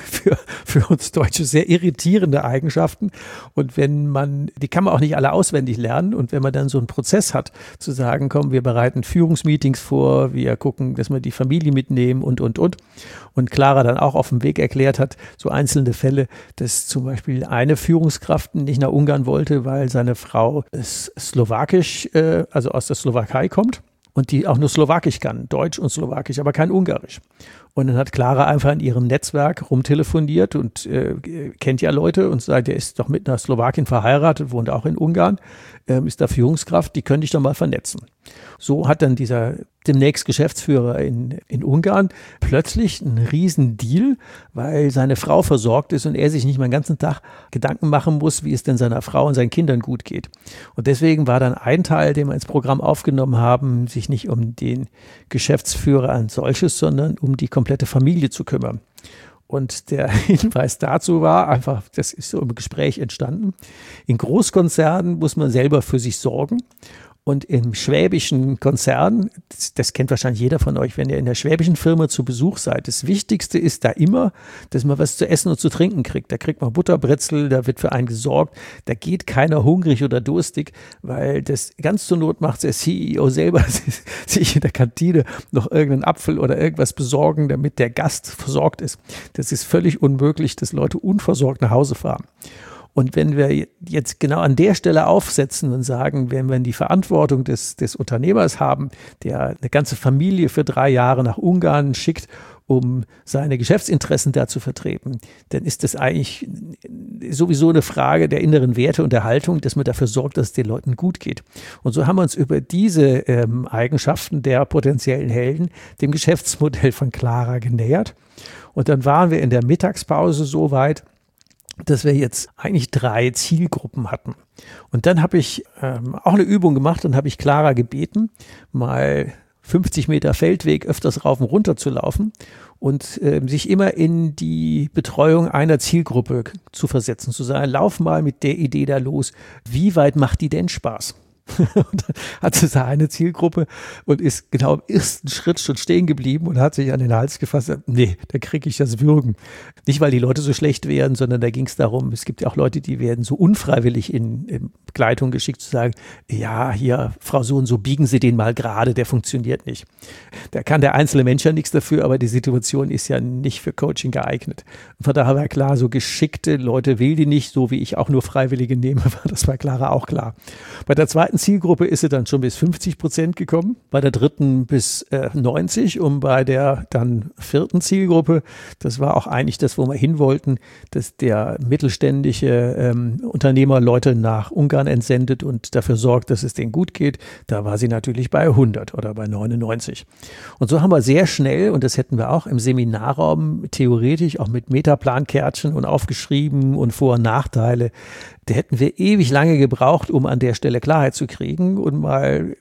für uns Deutsche sehr irritierende Eigenschaften. Und die kann man auch nicht alle auswendig lernen. Und wenn man dann so einen Prozess hat, zu sagen, komm, wir bereiten Führungsmeetings vor, wir gucken, dass wir die Familie mitnehmen und. Und Clara dann auch auf dem Weg erklärt hat, so einzelne Fälle, dass zum Beispiel eine Führungskraft nicht nach Ungarn wollte, weil seine Frau slowakisch, also aus der Slowakei kommt. Und die auch nur Slowakisch kann, Deutsch und Slowakisch, aber kein Ungarisch. Und dann hat Clara einfach in ihrem Netzwerk rumtelefoniert und kennt ja Leute und sagt, der ist doch mit einer Slowakin verheiratet, wohnt auch in Ungarn, ist da Führungskraft, die könnte ich doch mal vernetzen. So hat dann dieser demnächst Geschäftsführer in Ungarn plötzlich einen riesen Deal, weil seine Frau versorgt ist und er sich nicht mal den ganzen Tag Gedanken machen muss, wie es denn seiner Frau und seinen Kindern gut geht. Und deswegen war dann ein Teil, den wir ins Programm aufgenommen haben, sich nicht um den Geschäftsführer als solches, sondern um die komplette Familie zu kümmern. Und der Hinweis dazu war einfach, das ist so im Gespräch entstanden, in Großkonzernen muss man selber für sich sorgen. Und im schwäbischen Konzern, das kennt wahrscheinlich jeder von euch, wenn ihr in der schwäbischen Firma zu Besuch seid, das Wichtigste ist da immer, dass man was zu essen und zu trinken kriegt. Da kriegt man Butterbrezel, da wird für einen gesorgt, da geht keiner hungrig oder durstig, weil das ganz zur Not macht der CEO selber sich in der Kantine noch irgendeinen Apfel oder irgendwas besorgen, damit der Gast versorgt ist. Das ist völlig unmöglich, dass Leute unversorgt nach Hause fahren. Und wenn wir jetzt genau an der Stelle aufsetzen und sagen, wenn wir die Verantwortung des Unternehmers haben, der eine ganze Familie für 3 Jahre nach Ungarn schickt, um seine Geschäftsinteressen da zu vertreten, dann ist das eigentlich sowieso eine Frage der inneren Werte und der Haltung, dass man dafür sorgt, dass es den Leuten gut geht. Und so haben wir uns über diese Eigenschaften der potenziellen Helden dem Geschäftsmodell von Clara genähert. Und dann waren wir in der Mittagspause so weit, dass wir jetzt eigentlich 3 Zielgruppen hatten. Und dann habe ich auch eine Übung gemacht und habe ich Clara gebeten, mal 50 Meter Feldweg öfters rauf und runter zu laufen und sich immer in die Betreuung einer Zielgruppe zu versetzen, zu sagen, lauf mal mit der Idee da los, wie weit macht die denn Spaß? Und dann hat sie da eine Zielgruppe und ist genau im ersten Schritt schon stehen geblieben und hat sich an den Hals gefasst und gesagt, nee, da kriege ich das Würgen. Nicht, weil die Leute so schlecht wären, sondern da ging es darum, es gibt ja auch Leute, die werden so unfreiwillig in Begleitung geschickt, zu sagen, ja, hier, Frau so und so, biegen Sie den mal gerade, der funktioniert nicht. Da kann der einzelne Mensch ja nichts dafür, aber die Situation ist ja nicht für Coaching geeignet. Und von daher war klar, so geschickte Leute will die nicht, so wie ich auch nur Freiwillige nehme, das war Clara auch klar. Bei der zweiten Zielgruppe ist sie dann schon bis 50% gekommen, bei der dritten bis 90% und bei der dann 4. Zielgruppe, das war auch eigentlich das, wo wir hin wollten, dass der mittelständische Unternehmer Leute nach Ungarn entsendet und dafür sorgt, dass es denen gut geht. Da war sie natürlich bei 100 oder bei 99. Und so haben wir sehr schnell, und das hätten wir auch im Seminarraum theoretisch auch mit Metaplankärtchen und aufgeschrieben und Vor- und Nachteile, da hätten wir ewig lange gebraucht, um an der Stelle Klarheit zu kriegen und mal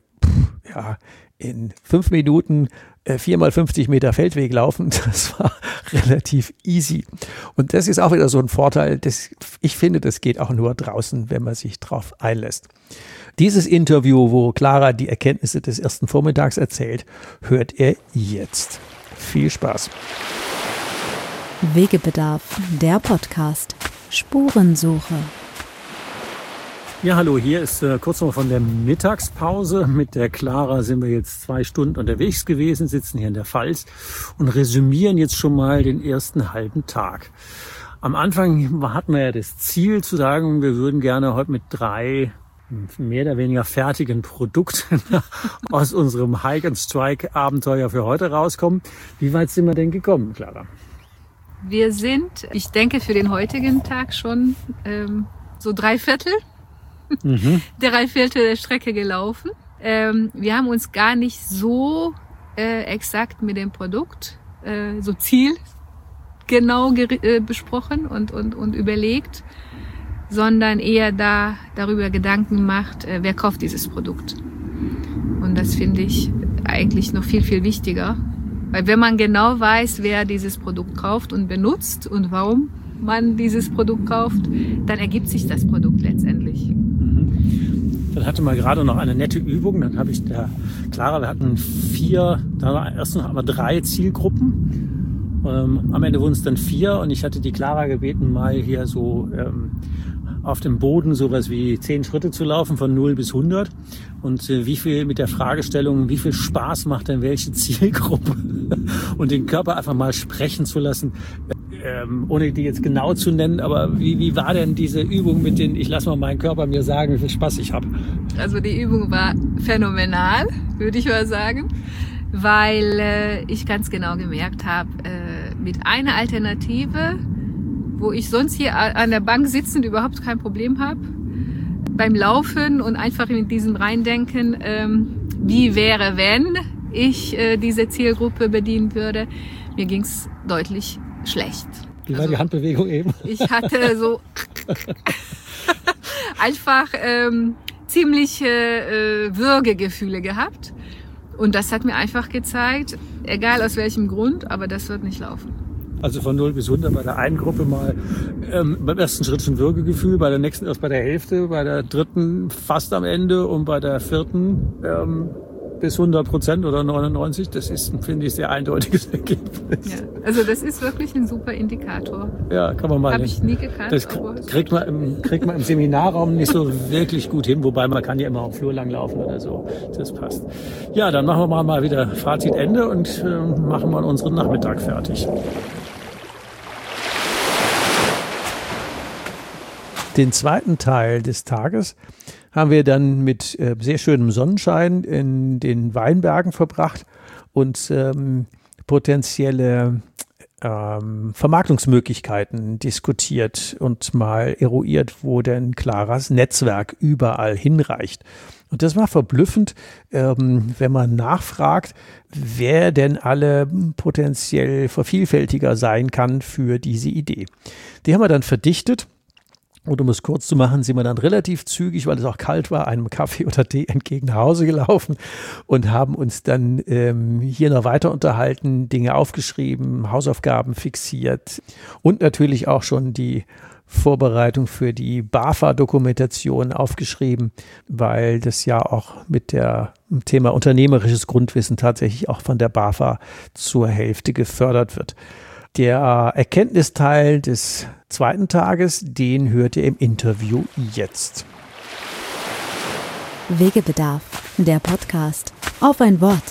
in 5 Minuten 4 mal 50 Meter Feldweg laufen, das war relativ easy. Und das ist auch wieder so ein Vorteil, ich finde, das geht auch nur draußen, wenn man sich drauf einlässt. Dieses Interview, wo Clara die Erkenntnisse des ersten Vormittags erzählt, hört ihr jetzt. Viel Spaß. Wegebedarf, der Podcast. Spurensuche. Ja, hallo, hier ist kurz noch von der Mittagspause. Mit der Clara sind wir jetzt 2 Stunden unterwegs gewesen, sitzen hier in der Pfalz und resümieren jetzt schon mal den ersten halben Tag. Am Anfang hatten wir ja das Ziel zu sagen, wir würden gerne heute mit 3 mehr oder weniger fertigen Produkten aus unserem Hike-and-Strike-Abenteuer für heute rauskommen. Wie weit sind wir denn gekommen, Clara? Wir sind, ich denke, für den heutigen Tag schon so 3/4. 3/4 der Strecke gelaufen. Wir haben uns gar nicht so exakt mit dem Produkt so zielgenau besprochen und überlegt, sondern eher darüber Gedanken gemacht, wer kauft dieses Produkt. Und das finde ich eigentlich noch viel, viel wichtiger. Weil wenn man genau weiß, wer dieses Produkt kauft und benutzt und warum man dieses Produkt kauft, dann ergibt sich das Produkt letztendlich. Dann hatte man gerade noch eine nette Übung. Dann habe ich Clara, wir hatten 3 Zielgruppen. Am Ende wurden es dann 4 und ich hatte die Clara gebeten, mal hier so auf dem Boden sowas wie 10 Schritte zu laufen von 0 bis 100 und wie viel mit der Fragestellung, wie viel Spaß macht denn welche Zielgruppe und den Körper einfach mal sprechen zu lassen, ohne die jetzt genau zu nennen, aber wie war denn diese Übung mit den, ich lasse mal meinen Körper mir sagen, wie viel Spaß ich habe? Also die Übung war phänomenal, würde ich mal sagen, weil ich ganz genau gemerkt habe, mit einer Alternative, wo ich sonst hier an der Bank sitzend überhaupt kein Problem habe, beim Laufen und einfach in diesem Reindenken, wie wäre, wenn ich diese Zielgruppe bedienen würde, mir ging es deutlich schlecht. Wie war die Handbewegung eben? Ich hatte so einfach ziemliche Würgegefühle gehabt. Und das hat mir einfach gezeigt, egal aus welchem Grund, aber das wird nicht laufen. Also von 0 bis 100 bei der einen Gruppe mal beim ersten Schritt schon Würgegefühl, bei der nächsten erst bei der Hälfte, bei der dritten fast am Ende und bei der vierten bis 100% oder 99. Das ist, finde ich, sehr eindeutiges Ergebnis. Ja, also das ist wirklich ein super Indikator. Ja, kann man mal. Habe ich nie gekannt. Das kriegt man im Seminarraum nicht so wirklich gut hin, wobei man kann ja immer auf Flur lang laufen oder so. Das passt. Ja, dann machen wir mal wieder Fazit Ende und machen mal unseren Nachmittag fertig. Den zweiten Teil des Tages haben wir dann mit sehr schönem Sonnenschein in den Weinbergen verbracht und potenzielle Vermarktungsmöglichkeiten diskutiert und mal eruiert, wo denn Claras Netzwerk überall hinreicht. Und das war verblüffend, wenn man nachfragt, wer denn alle potenziell vervielfältiger sein kann für diese Idee. Die haben wir dann verdichtet. Und um es kurz zu machen, sind wir dann relativ zügig, weil es auch kalt war, einem Kaffee oder Tee entgegen nach Hause gelaufen und haben uns dann hier noch weiter unterhalten, Dinge aufgeschrieben, Hausaufgaben fixiert und natürlich auch schon die Vorbereitung für die BAFA-Dokumentation aufgeschrieben, weil das ja auch mit dem Thema unternehmerisches Grundwissen tatsächlich auch von der BAFA zur Hälfte gefördert wird. Der Erkenntnisteil des zweiten Tages, den hört ihr im Interview jetzt. Wegebedarf, der Podcast. Auf ein Wort.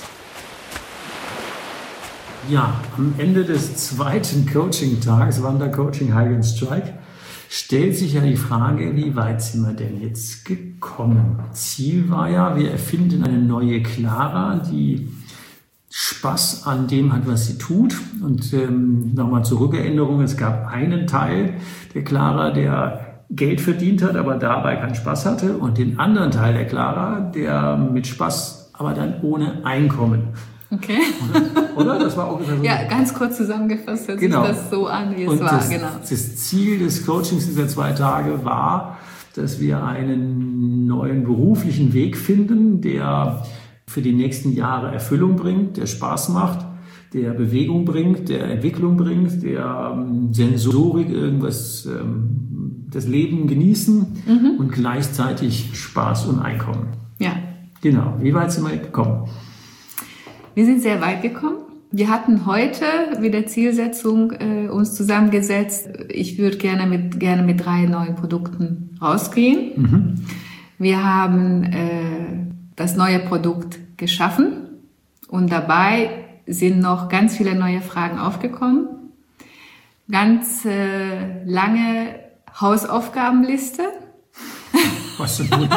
Ja, am Ende des zweiten Coaching-Tages, Wandercoaching Hike and Strike, stellt sich ja die Frage, wie weit sind wir denn jetzt gekommen? Ziel war ja, wir erfinden eine neue Clara, die Spaß an dem hat, was sie tut. Und nochmal zur Rückerinnerung, es gab einen Teil der Clara, der Geld verdient hat, aber dabei keinen Spaß hatte. Und den anderen Teil der Clara, der mit Spaß, aber dann ohne Einkommen. Okay. Oder? Das war ungefähr so. Ja, ganz kurz zusammengefasst hört sich das so an, wie es war. Genau. Das Ziel des Coachings dieser 2 Tage war, dass wir einen neuen beruflichen Weg finden, der für die nächsten Jahre Erfüllung bringt, der Spaß macht, der Bewegung bringt, der Entwicklung bringt, der Sensorik, irgendwas, das Leben genießen und gleichzeitig Spaß und Einkommen. Ja. Genau. Wie weit sind wir gekommen? Wir sind sehr weit gekommen. Wir hatten heute wieder Zielsetzung uns zusammengesetzt. Ich würde gerne mit 3 neuen Produkten rausgehen. Wir haben das neue Produkt geschaffen und dabei sind noch ganz viele neue Fragen aufgekommen. Ganz lange Hausaufgabenliste. Was für gut.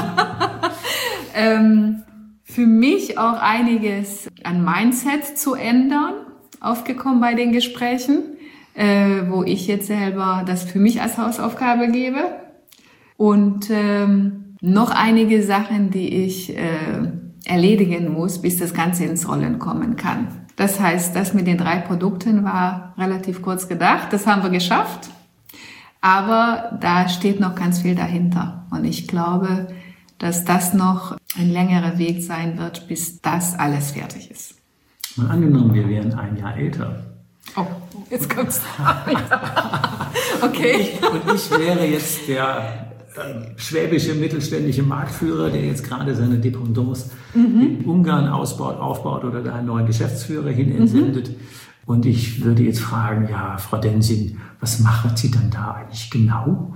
Für mich auch einiges an Mindset zu ändern, aufgekommen bei den Gesprächen, wo ich jetzt selber das für mich als Hausaufgabe gebe. Und noch einige Sachen, die ich erledigen muss, bis das Ganze ins Rollen kommen kann. Das heißt, das mit den 3 Produkten war relativ kurz gedacht. Das haben wir geschafft. Aber da steht noch ganz viel dahinter. Und ich glaube, dass das noch ein längerer Weg sein wird, bis das alles fertig ist. Mal angenommen, wir wären ein Jahr älter. Oh, jetzt kommt's. Okay. Und ich wäre jetzt der schwäbische mittelständische Marktführer, der jetzt gerade seine Dependance in Ungarn aufbaut oder da einen neuen Geschäftsführer hin entsendet. Und ich würde jetzt fragen, ja, Frau Denzin, was machen Sie dann da eigentlich genau?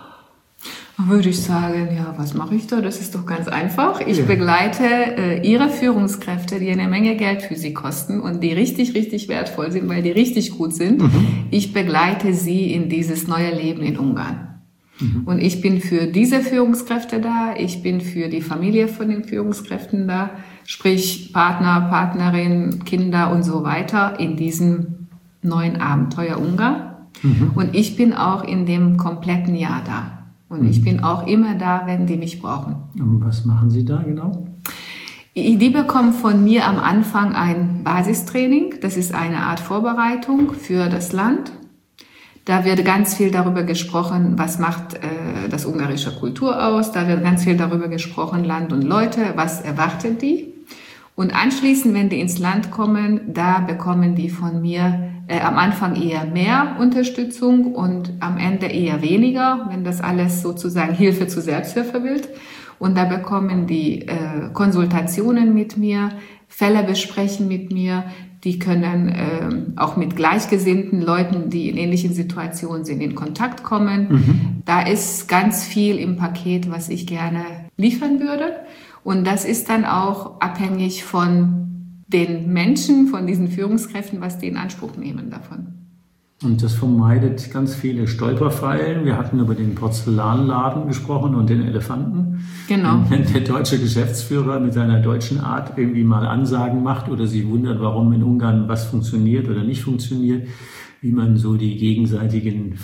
Würde ich sagen, ja, was mache ich da? Das ist doch ganz einfach. Ich begleite Ihre Führungskräfte, die eine Menge Geld für Sie kosten und die richtig, richtig wertvoll sind, weil die richtig gut sind. Ich begleite Sie in dieses neue Leben in Ungarn. Und ich bin für diese Führungskräfte da, ich bin für die Familie von den Führungskräften da, sprich Partner, Partnerin, Kinder und so weiter in diesem neuen Abenteuer Ungarn. Und ich bin auch in dem kompletten Jahr da. Und ich bin auch immer da, wenn die mich brauchen. Und was machen Sie da genau? Die bekommen von mir am Anfang ein Basistraining. Das ist eine Art Vorbereitung für das Land. Da wird ganz viel darüber gesprochen, was macht das ungarische Kultur aus. Da wird ganz viel darüber gesprochen, Land und Leute, was erwartet die. Und anschließend, wenn die ins Land kommen, da bekommen die von mir am Anfang eher mehr Unterstützung und am Ende eher weniger, wenn das alles sozusagen Hilfe zur Selbsthilfe wird. Und da bekommen die Konsultationen mit mir, Fälle besprechen mit mir. Die können auch mit gleichgesinnten Leuten, die in ähnlichen Situationen sind, in Kontakt kommen. Da ist ganz viel im Paket, was ich gerne liefern würde. Und das ist dann auch abhängig von den Menschen, von diesen Führungskräften, was die in Anspruch nehmen davon. Und das vermeidet ganz viele Stolperfallen. Wir hatten über den Porzellanladen gesprochen und den Elefanten. Genau. Wenn der deutsche Geschäftsführer mit seiner deutschen Art irgendwie mal Ansagen macht oder sich wundert, warum in Ungarn was funktioniert oder nicht funktioniert, wie man so die gegenseitigen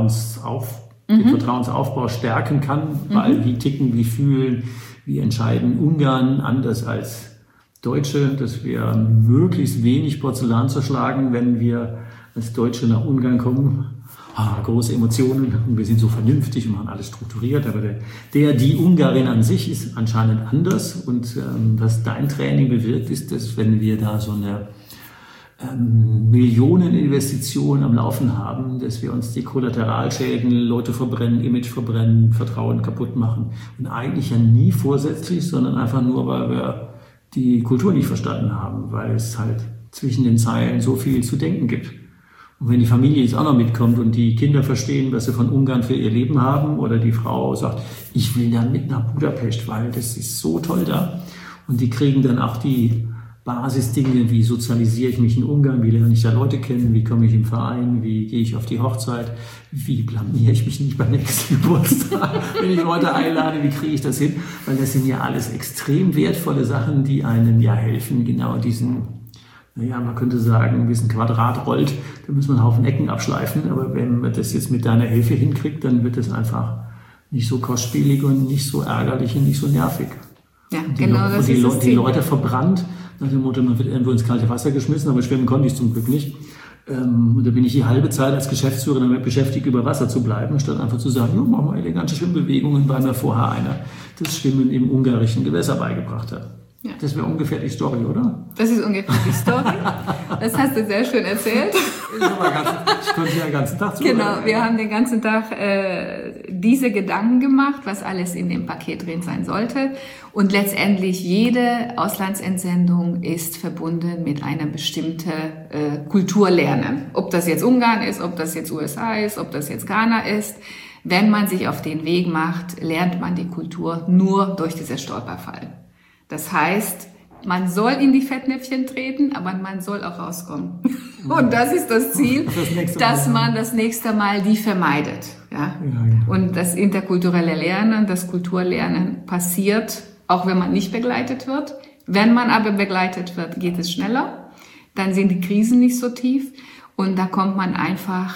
den Vertrauensaufbau stärken kann, weil wie ticken, wie fühlen, wie entscheiden Ungarn anders als Deutsche, dass wir möglichst wenig Porzellan zerschlagen, wenn wir als Deutsche nach Ungarn kommen. Große Emotionen und wir sind so vernünftig und machen alles strukturiert, aber die Ungarin an sich ist anscheinend anders und was dein Training bewirkt, ist, dass wenn wir da so eine Millioneninvestition am Laufen haben, dass wir uns die Kollateralschäden, Leute verbrennen, Image verbrennen, Vertrauen kaputt machen und eigentlich ja nie vorsätzlich, sondern einfach nur, weil wir die Kultur nicht verstanden haben, weil es halt zwischen den Zeilen so viel zu denken gibt. Und wenn die Familie jetzt auch noch mitkommt und die Kinder verstehen, was sie von Ungarn für ihr Leben haben, oder die Frau sagt, ich will da mit nach Budapest, weil das ist so toll da. Und die kriegen dann auch die Basisdinge, wie sozialisiere ich mich in Ungarn, wie lerne ich da Leute kennen, wie komme ich im Verein, wie gehe ich auf die Hochzeit, wie blamiere ich mich nicht beim nächsten Geburtstag, wenn ich Leute einlade, wie kriege ich das hin? Weil das sind ja alles extrem wertvolle Sachen, die einem ja helfen, genau diesen, man könnte sagen, wie es ein Quadrat rollt, da muss man einen Haufen Ecken abschleifen, aber wenn man das jetzt mit deiner Hilfe hinkriegt, dann wird es einfach nicht so kostspielig und nicht so ärgerlich und nicht so nervig. Ja, genau, das ist das Ziel. Die Leute verbrannt, nach dem Motto, man wird irgendwo ins kalte Wasser geschmissen, aber schwimmen konnte ich zum Glück nicht. Und da bin ich die halbe Zeit als Geschäftsführer damit beschäftigt, über Wasser zu bleiben, statt einfach zu sagen, machen wir elegante Schwimmbewegungen, weil mir vorher einer das Schwimmen im ungarischen Gewässer beigebracht hat. Ja. Das wäre ungefähr die Story, oder? Das ist ungefähr die Story. Das hast du sehr schön erzählt. Ich konnte ja den ganzen Tag zuhören. Genau, wir haben den ganzen Tag diese Gedanken gemacht, was alles in dem Paket drin sein sollte. Und letztendlich jede Auslandsentsendung ist verbunden mit einer bestimmten Kulturlernen. Ob das jetzt Ungarn ist, ob das jetzt USA ist, ob das jetzt Ghana ist. Wenn man sich auf den Weg macht, lernt man die Kultur nur durch diese Stolperfallen. Das heißt, man soll in die Fettnäpfchen treten, aber man soll auch rauskommen. Und das ist das Ziel, dass man das nächste Mal die vermeidet. Ja? Und das interkulturelle Lernen, das Kulturlernen passiert, auch wenn man nicht begleitet wird. Wenn man aber begleitet wird, geht es schneller. Dann sind die Krisen nicht so tief. Und da kommt man einfach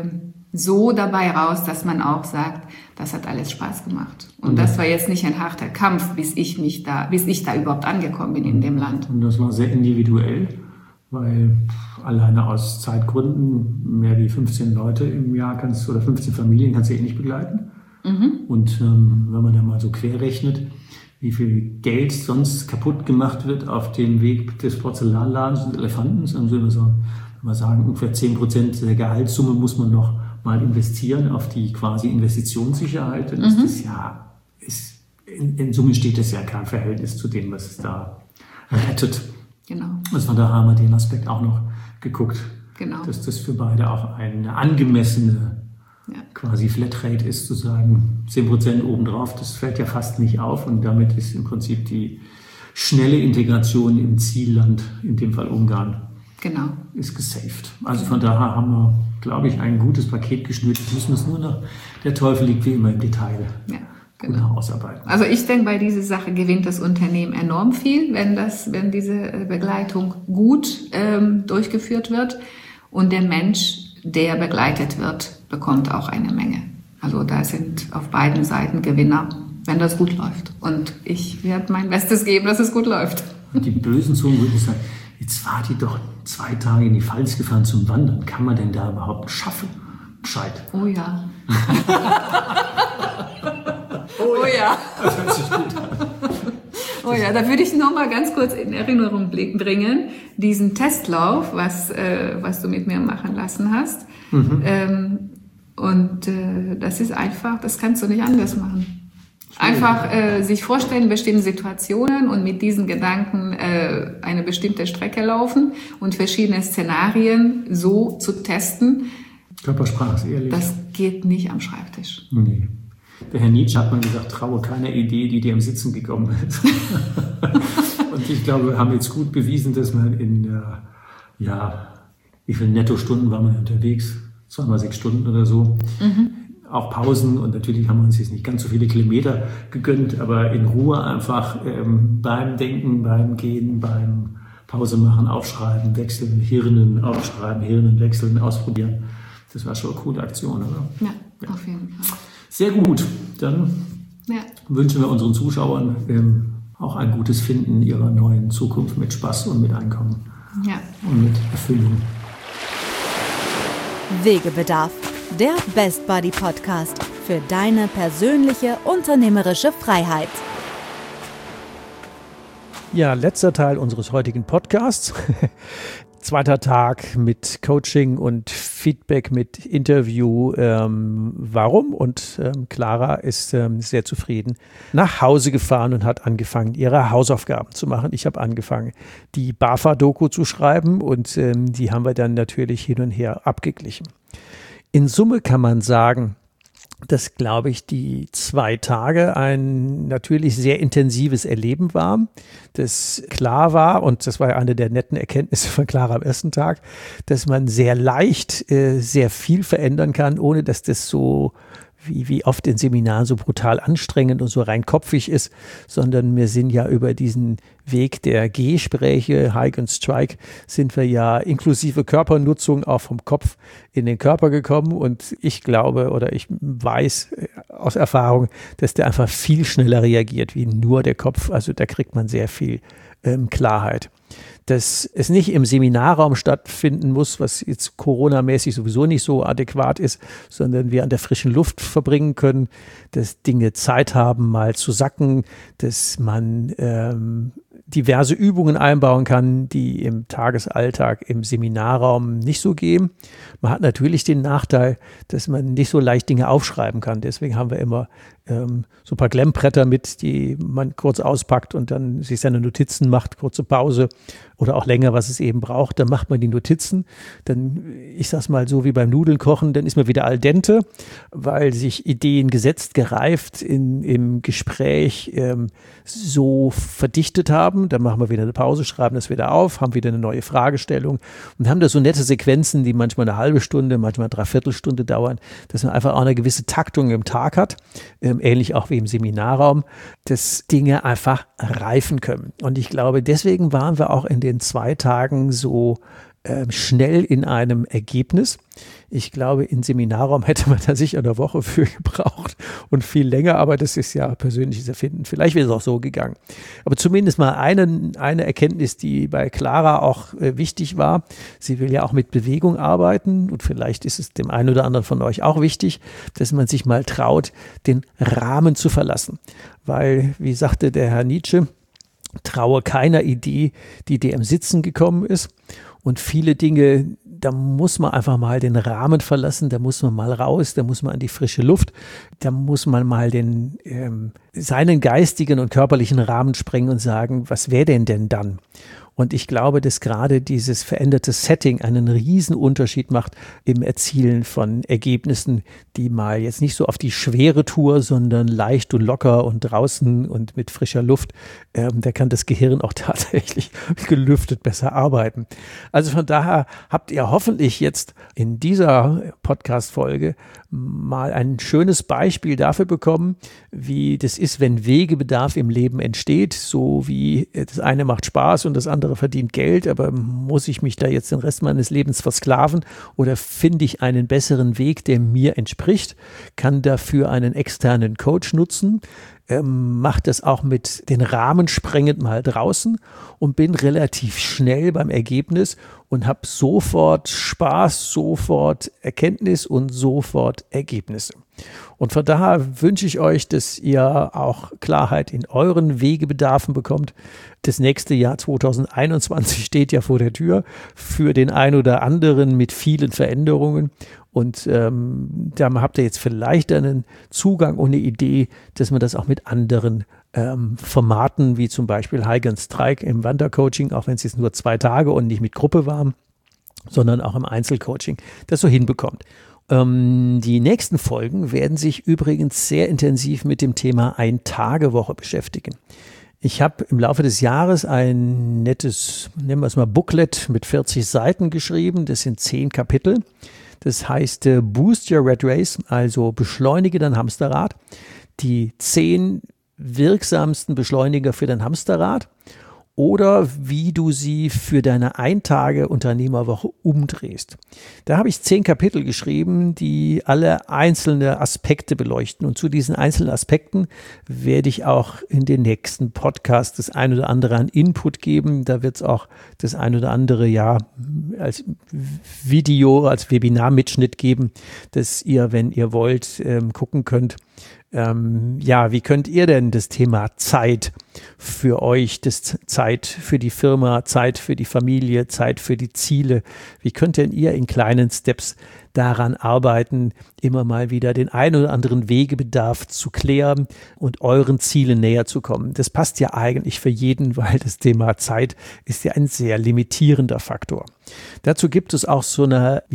so dabei raus, dass man auch sagt, das hat alles Spaß gemacht. Und das war jetzt nicht ein harter Kampf, bis ich da überhaupt angekommen bin in dem Land. Und das war sehr individuell, weil alleine aus Zeitgründen mehr wie 15 Leute im Jahr oder 15 Familien kannst du nicht begleiten. Und wenn man da mal so querrechnet, wie viel Geld sonst kaputt gemacht wird auf dem Weg des Porzellanladens und Elefantens, dann würde man sagen, ungefähr 10% der Gehaltssumme muss man noch mal investieren auf die quasi Investitionssicherheit. Dann ist das ja, in Summe steht das ja kein Verhältnis zu dem, was es da rettet. Genau. Also von daher haben wir den Aspekt auch noch geguckt, dass das für beide auch eine angemessene quasi Flatrate ist, zu sagen, 10% obendrauf, das fällt ja fast nicht auf und damit ist im Prinzip die schnelle Integration im Zielland, in dem Fall Ungarn, ist gesaved. Also von daher haben wir, glaube ich, ein gutes Paket geschnürt. Jetzt müssen wir es nur noch, der Teufel liegt wie immer im Detail. Ausarbeiten. Also ich denke, bei dieser Sache gewinnt das Unternehmen enorm viel, wenn diese Begleitung gut durchgeführt wird und der Mensch, der begleitet wird, bekommt auch eine Menge. Also da sind auf beiden Seiten Gewinner, wenn das gut läuft. Und ich werde mein Bestes geben, dass es gut läuft. Und die bösen Zungen würden sagen, jetzt war die doch 2 Tage in die Pfalz gefahren zum Wandern. Kann man denn da überhaupt schaffen? Bescheid. Oh ja. Oh ja. Das hört sich gut an. Oh ja, da würde ich noch mal ganz kurz in Erinnerung bringen, diesen Testlauf, was du mit mir machen lassen hast. Das ist einfach, das kannst du nicht anders machen. Einfach sich vorstellen, bestimmte Situationen und mit diesen Gedanken eine bestimmte Strecke laufen und verschiedene Szenarien so zu testen. Körpersprache ist ehrlich. Das geht nicht am Schreibtisch. Nee. Der Herr Nietzsche hat mal gesagt, traue keiner Idee, die dir im Sitzen gekommen ist. Und ich glaube, wir haben jetzt gut bewiesen, dass man wie viele Nettostunden waren wir unterwegs? 2x6 Stunden oder so. Auch Pausen und natürlich haben wir uns jetzt nicht ganz so viele Kilometer gegönnt, aber in Ruhe einfach beim Denken, beim Gehen, beim Pause machen, aufschreiben, wechseln, Hirnen aufschreiben, Hirnen wechseln, ausprobieren. Das war schon eine coole Aktion, oder? Ja, auf jeden Fall. Sehr gut. Dann wünschen wir unseren Zuschauern auch ein gutes Finden ihrer neuen Zukunft mit Spaß und mit Einkommen und mit Erfüllung. Wegebedarf, der Best Buddy Podcast für deine persönliche unternehmerische Freiheit. Ja, letzter Teil unseres heutigen Podcasts. Zweiter Tag mit Coaching und Feedback, mit Interview. Warum? Und Clara ist sehr zufrieden nach Hause gefahren und hat angefangen, ihre Hausaufgaben zu machen. Ich habe angefangen, die BAFA-Doku zu schreiben und die haben wir dann natürlich hin und her abgeglichen. In Summe kann man sagen, dass, glaube ich, die 2 Tage ein natürlich sehr intensives Erleben war, das klar war, und das war ja eine der netten Erkenntnisse von Clara am ersten Tag, dass man sehr leicht sehr viel verändern kann, ohne dass das so wie oft in Seminaren so brutal anstrengend und so rein kopfig ist, sondern wir sind ja über diesen Weg der Gespräche, Hike and Strike, sind wir ja inklusive Körpernutzung auch vom Kopf in den Körper gekommen und ich glaube oder ich weiß aus Erfahrung, dass der einfach viel schneller reagiert wie nur der Kopf, also da kriegt man sehr viel Klarheit. Dass es nicht im Seminarraum stattfinden muss, was jetzt Corona-mäßig sowieso nicht so adäquat ist, sondern wir an der frischen Luft verbringen können, dass Dinge Zeit haben, mal zu sacken, dass man diverse Übungen einbauen kann, die im Tagesalltag im Seminarraum nicht so gehen. Man hat natürlich den Nachteil, dass man nicht so leicht Dinge aufschreiben kann. Deswegen haben wir immer so ein paar Klemmbretter mit, die man kurz auspackt und dann sich seine Notizen macht, kurze Pause oder auch länger, was es eben braucht. Dann macht man die Notizen. Dann, ich sag's mal so wie beim Nudeln kochen, dann ist man wieder al dente, weil sich Ideen gesetzt, gereift im Gespräch so verdichtet haben. Dann machen wir wieder eine Pause, schreiben das wieder auf, haben wieder eine neue Fragestellung und haben da so nette Sequenzen, die manchmal eine halbe Stunde, manchmal eine Dreiviertelstunde dauern, dass man einfach auch eine gewisse Taktung im Tag hat, ähnlich auch wie im Seminarraum, dass Dinge einfach reifen können. Und ich glaube, deswegen waren wir auch in den 2 Tagen so schnell in einem Ergebnis. Ich glaube, in Seminarraum hätte man da sicher eine Woche für gebraucht und viel länger, aber das ist ja persönliches Erfinden. Vielleicht wäre es auch so gegangen. Aber zumindest mal eine Erkenntnis, die bei Clara auch wichtig war. Sie will ja auch mit Bewegung arbeiten und vielleicht ist es dem einen oder anderen von euch auch wichtig, dass man sich mal traut, den Rahmen zu verlassen. Weil, wie sagte der Herr Nietzsche, traue keiner Idee, die dir im Sitzen gekommen ist. Und viele Dinge, da muss man einfach mal den Rahmen verlassen, da muss man mal raus, da muss man an die frische Luft, da muss man mal seinen geistigen und körperlichen Rahmen sprengen und sagen, was wäre denn dann? Und ich glaube, dass gerade dieses veränderte Setting einen riesen Unterschied macht im Erzielen von Ergebnissen, die mal jetzt nicht so auf die schwere Tour, sondern leicht und locker und draußen und mit frischer Luft, da kann das Gehirn auch tatsächlich gelüftet besser arbeiten. Also von daher habt ihr hoffentlich jetzt in dieser Podcast-Folge mal ein schönes Beispiel dafür bekommen, wie das ist, wenn Wegebedarf im Leben entsteht, so wie das eine macht Spaß und das andere verdient Geld, aber muss ich mich da jetzt den Rest meines Lebens versklaven oder finde ich einen besseren Weg, der mir entspricht, kann dafür einen externen Coach nutzen, mache das auch mit den Rahmen sprengend mal draußen und bin relativ schnell beim Ergebnis und habe sofort Spaß, sofort Erkenntnis und sofort Ergebnisse. Und von daher wünsche ich euch, dass ihr auch Klarheit in euren Wegebedarfen bekommt. Das nächste Jahr 2021 steht ja vor der Tür für den einen oder anderen mit vielen Veränderungen. Und da habt ihr jetzt vielleicht einen Zugang und eine Idee, dass man das auch mit anderen Formaten, wie zum Beispiel Hike and Strike im Wandercoaching, auch wenn es jetzt nur 2 Tage und nicht mit Gruppe war, sondern auch im Einzelcoaching, das so hinbekommt. Die nächsten Folgen werden sich übrigens sehr intensiv mit dem Thema Ein-Tage-Woche beschäftigen. Ich habe im Laufe des Jahres ein nettes, nennen wir es mal Booklet mit 40 Seiten geschrieben. Das sind 10 Kapitel. Das heißt Boost Your Red Race, also beschleunige dein Hamsterrad. Die 10 wirksamsten Beschleuniger für dein Hamsterrad oder wie du sie für deine Ein-Tage-Unternehmerwoche umdrehst. Da habe ich 10 Kapitel geschrieben, die alle einzelne Aspekte beleuchten. Und zu diesen einzelnen Aspekten werde ich auch in den nächsten Podcasts das ein oder andere an Input geben. Da wird es auch das ein oder andere ja als Video, als Webinar-Mitschnitt geben, dass ihr, wenn ihr wollt, gucken könnt, wie könnt ihr denn das Thema Zeit für euch, das Zeit für die Firma, Zeit für die Familie, Zeit für die Ziele, wie könnt denn ihr in kleinen Steps daran arbeiten, immer mal wieder den einen oder anderen Wegebedarf zu klären und euren Zielen näher zu kommen? Das passt ja eigentlich für jeden, weil das Thema Zeit ist ja ein sehr limitierender Faktor. Dazu gibt es auch so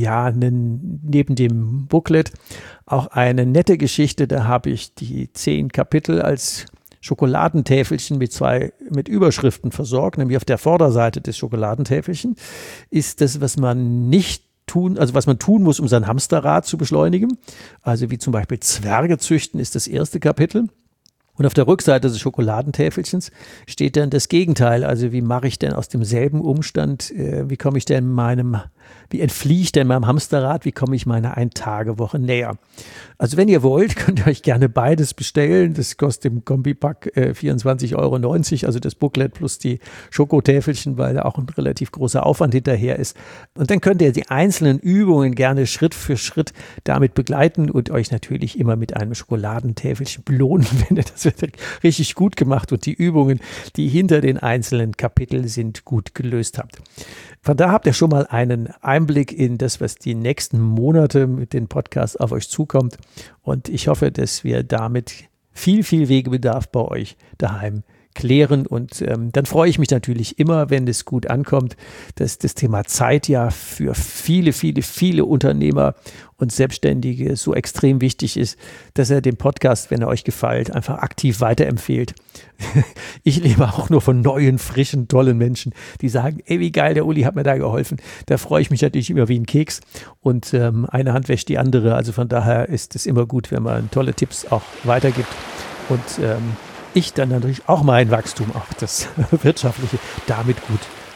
neben dem Booklet auch eine nette Geschichte. Da habe ich die 10 Kapitel als Schokoladentäfelchen mit Überschriften versorgt, nämlich auf der Vorderseite des Schokoladentäfelchen ist das, was man tun muss, um sein Hamsterrad zu beschleunigen. Also wie zum Beispiel Zwerge züchten ist das erste Kapitel. Und auf der Rückseite des Schokoladentäfelchens steht dann das Gegenteil. Also wie mache ich denn aus demselben Umstand, wie entfliehe ich denn meinem Hamsterrad, wie komme ich meiner Ein-Tage-Woche näher? Also wenn ihr wollt, könnt ihr euch gerne beides bestellen. Das kostet im Kombipack 24,90 €, also das Booklet plus die Schokotäfelchen, weil da auch ein relativ großer Aufwand hinterher ist. Und dann könnt ihr die einzelnen Übungen gerne Schritt für Schritt damit begleiten und euch natürlich immer mit einem Schokoladentäfelchen belohnen, wenn ihr das richtig gut gemacht und die Übungen, die hinter den einzelnen Kapiteln sind, gut gelöst habt. Von da habt ihr schon mal einen Einblick in das, was die nächsten Monate mit den Podcasts auf euch zukommt. Und ich hoffe, dass wir damit viel Wegebedarf bei euch daheim klären. Und dann freue ich mich natürlich immer, wenn es gut ankommt, dass das Thema Zeit ja für viele Unternehmer und Selbstständige so extrem wichtig ist, dass er den Podcast, wenn er euch gefällt, einfach aktiv weiterempfehlt. Ich lebe auch nur von neuen, frischen, tollen Menschen, die sagen, ey, wie geil, der Uli hat mir da geholfen. Da freue ich mich natürlich immer wie ein Keks und eine Hand wäscht die andere. Also von daher ist es immer gut, wenn man tolle Tipps auch weitergibt und ich dann natürlich auch mein Wachstum, auch das wirtschaftliche, damit gut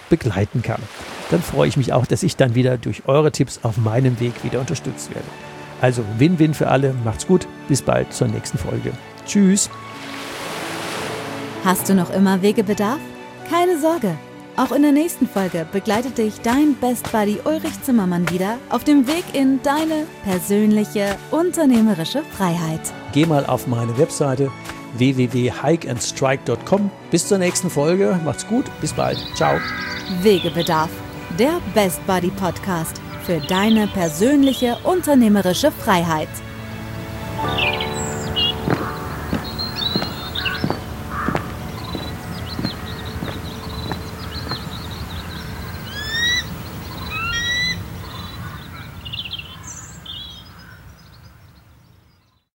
begleiten kann. Dann freue ich mich auch, dass ich dann wieder durch eure Tipps auf meinem Weg wieder unterstützt werde. Also Win-Win für alle. Macht's gut. Bis bald zur nächsten Folge. Tschüss. Hast du noch immer Wegebedarf? Keine Sorge. Auch in der nächsten Folge begleitet dich dein Best Buddy Ulrich Zimmermann wieder auf dem Weg in deine persönliche unternehmerische Freiheit. Geh mal auf meine Webseite www.hikeandstrike.com. Bis zur nächsten Folge. Macht's gut. Bis bald. Ciao. Wegebedarf, der Best Buddy Podcast für deine persönliche unternehmerische Freiheit.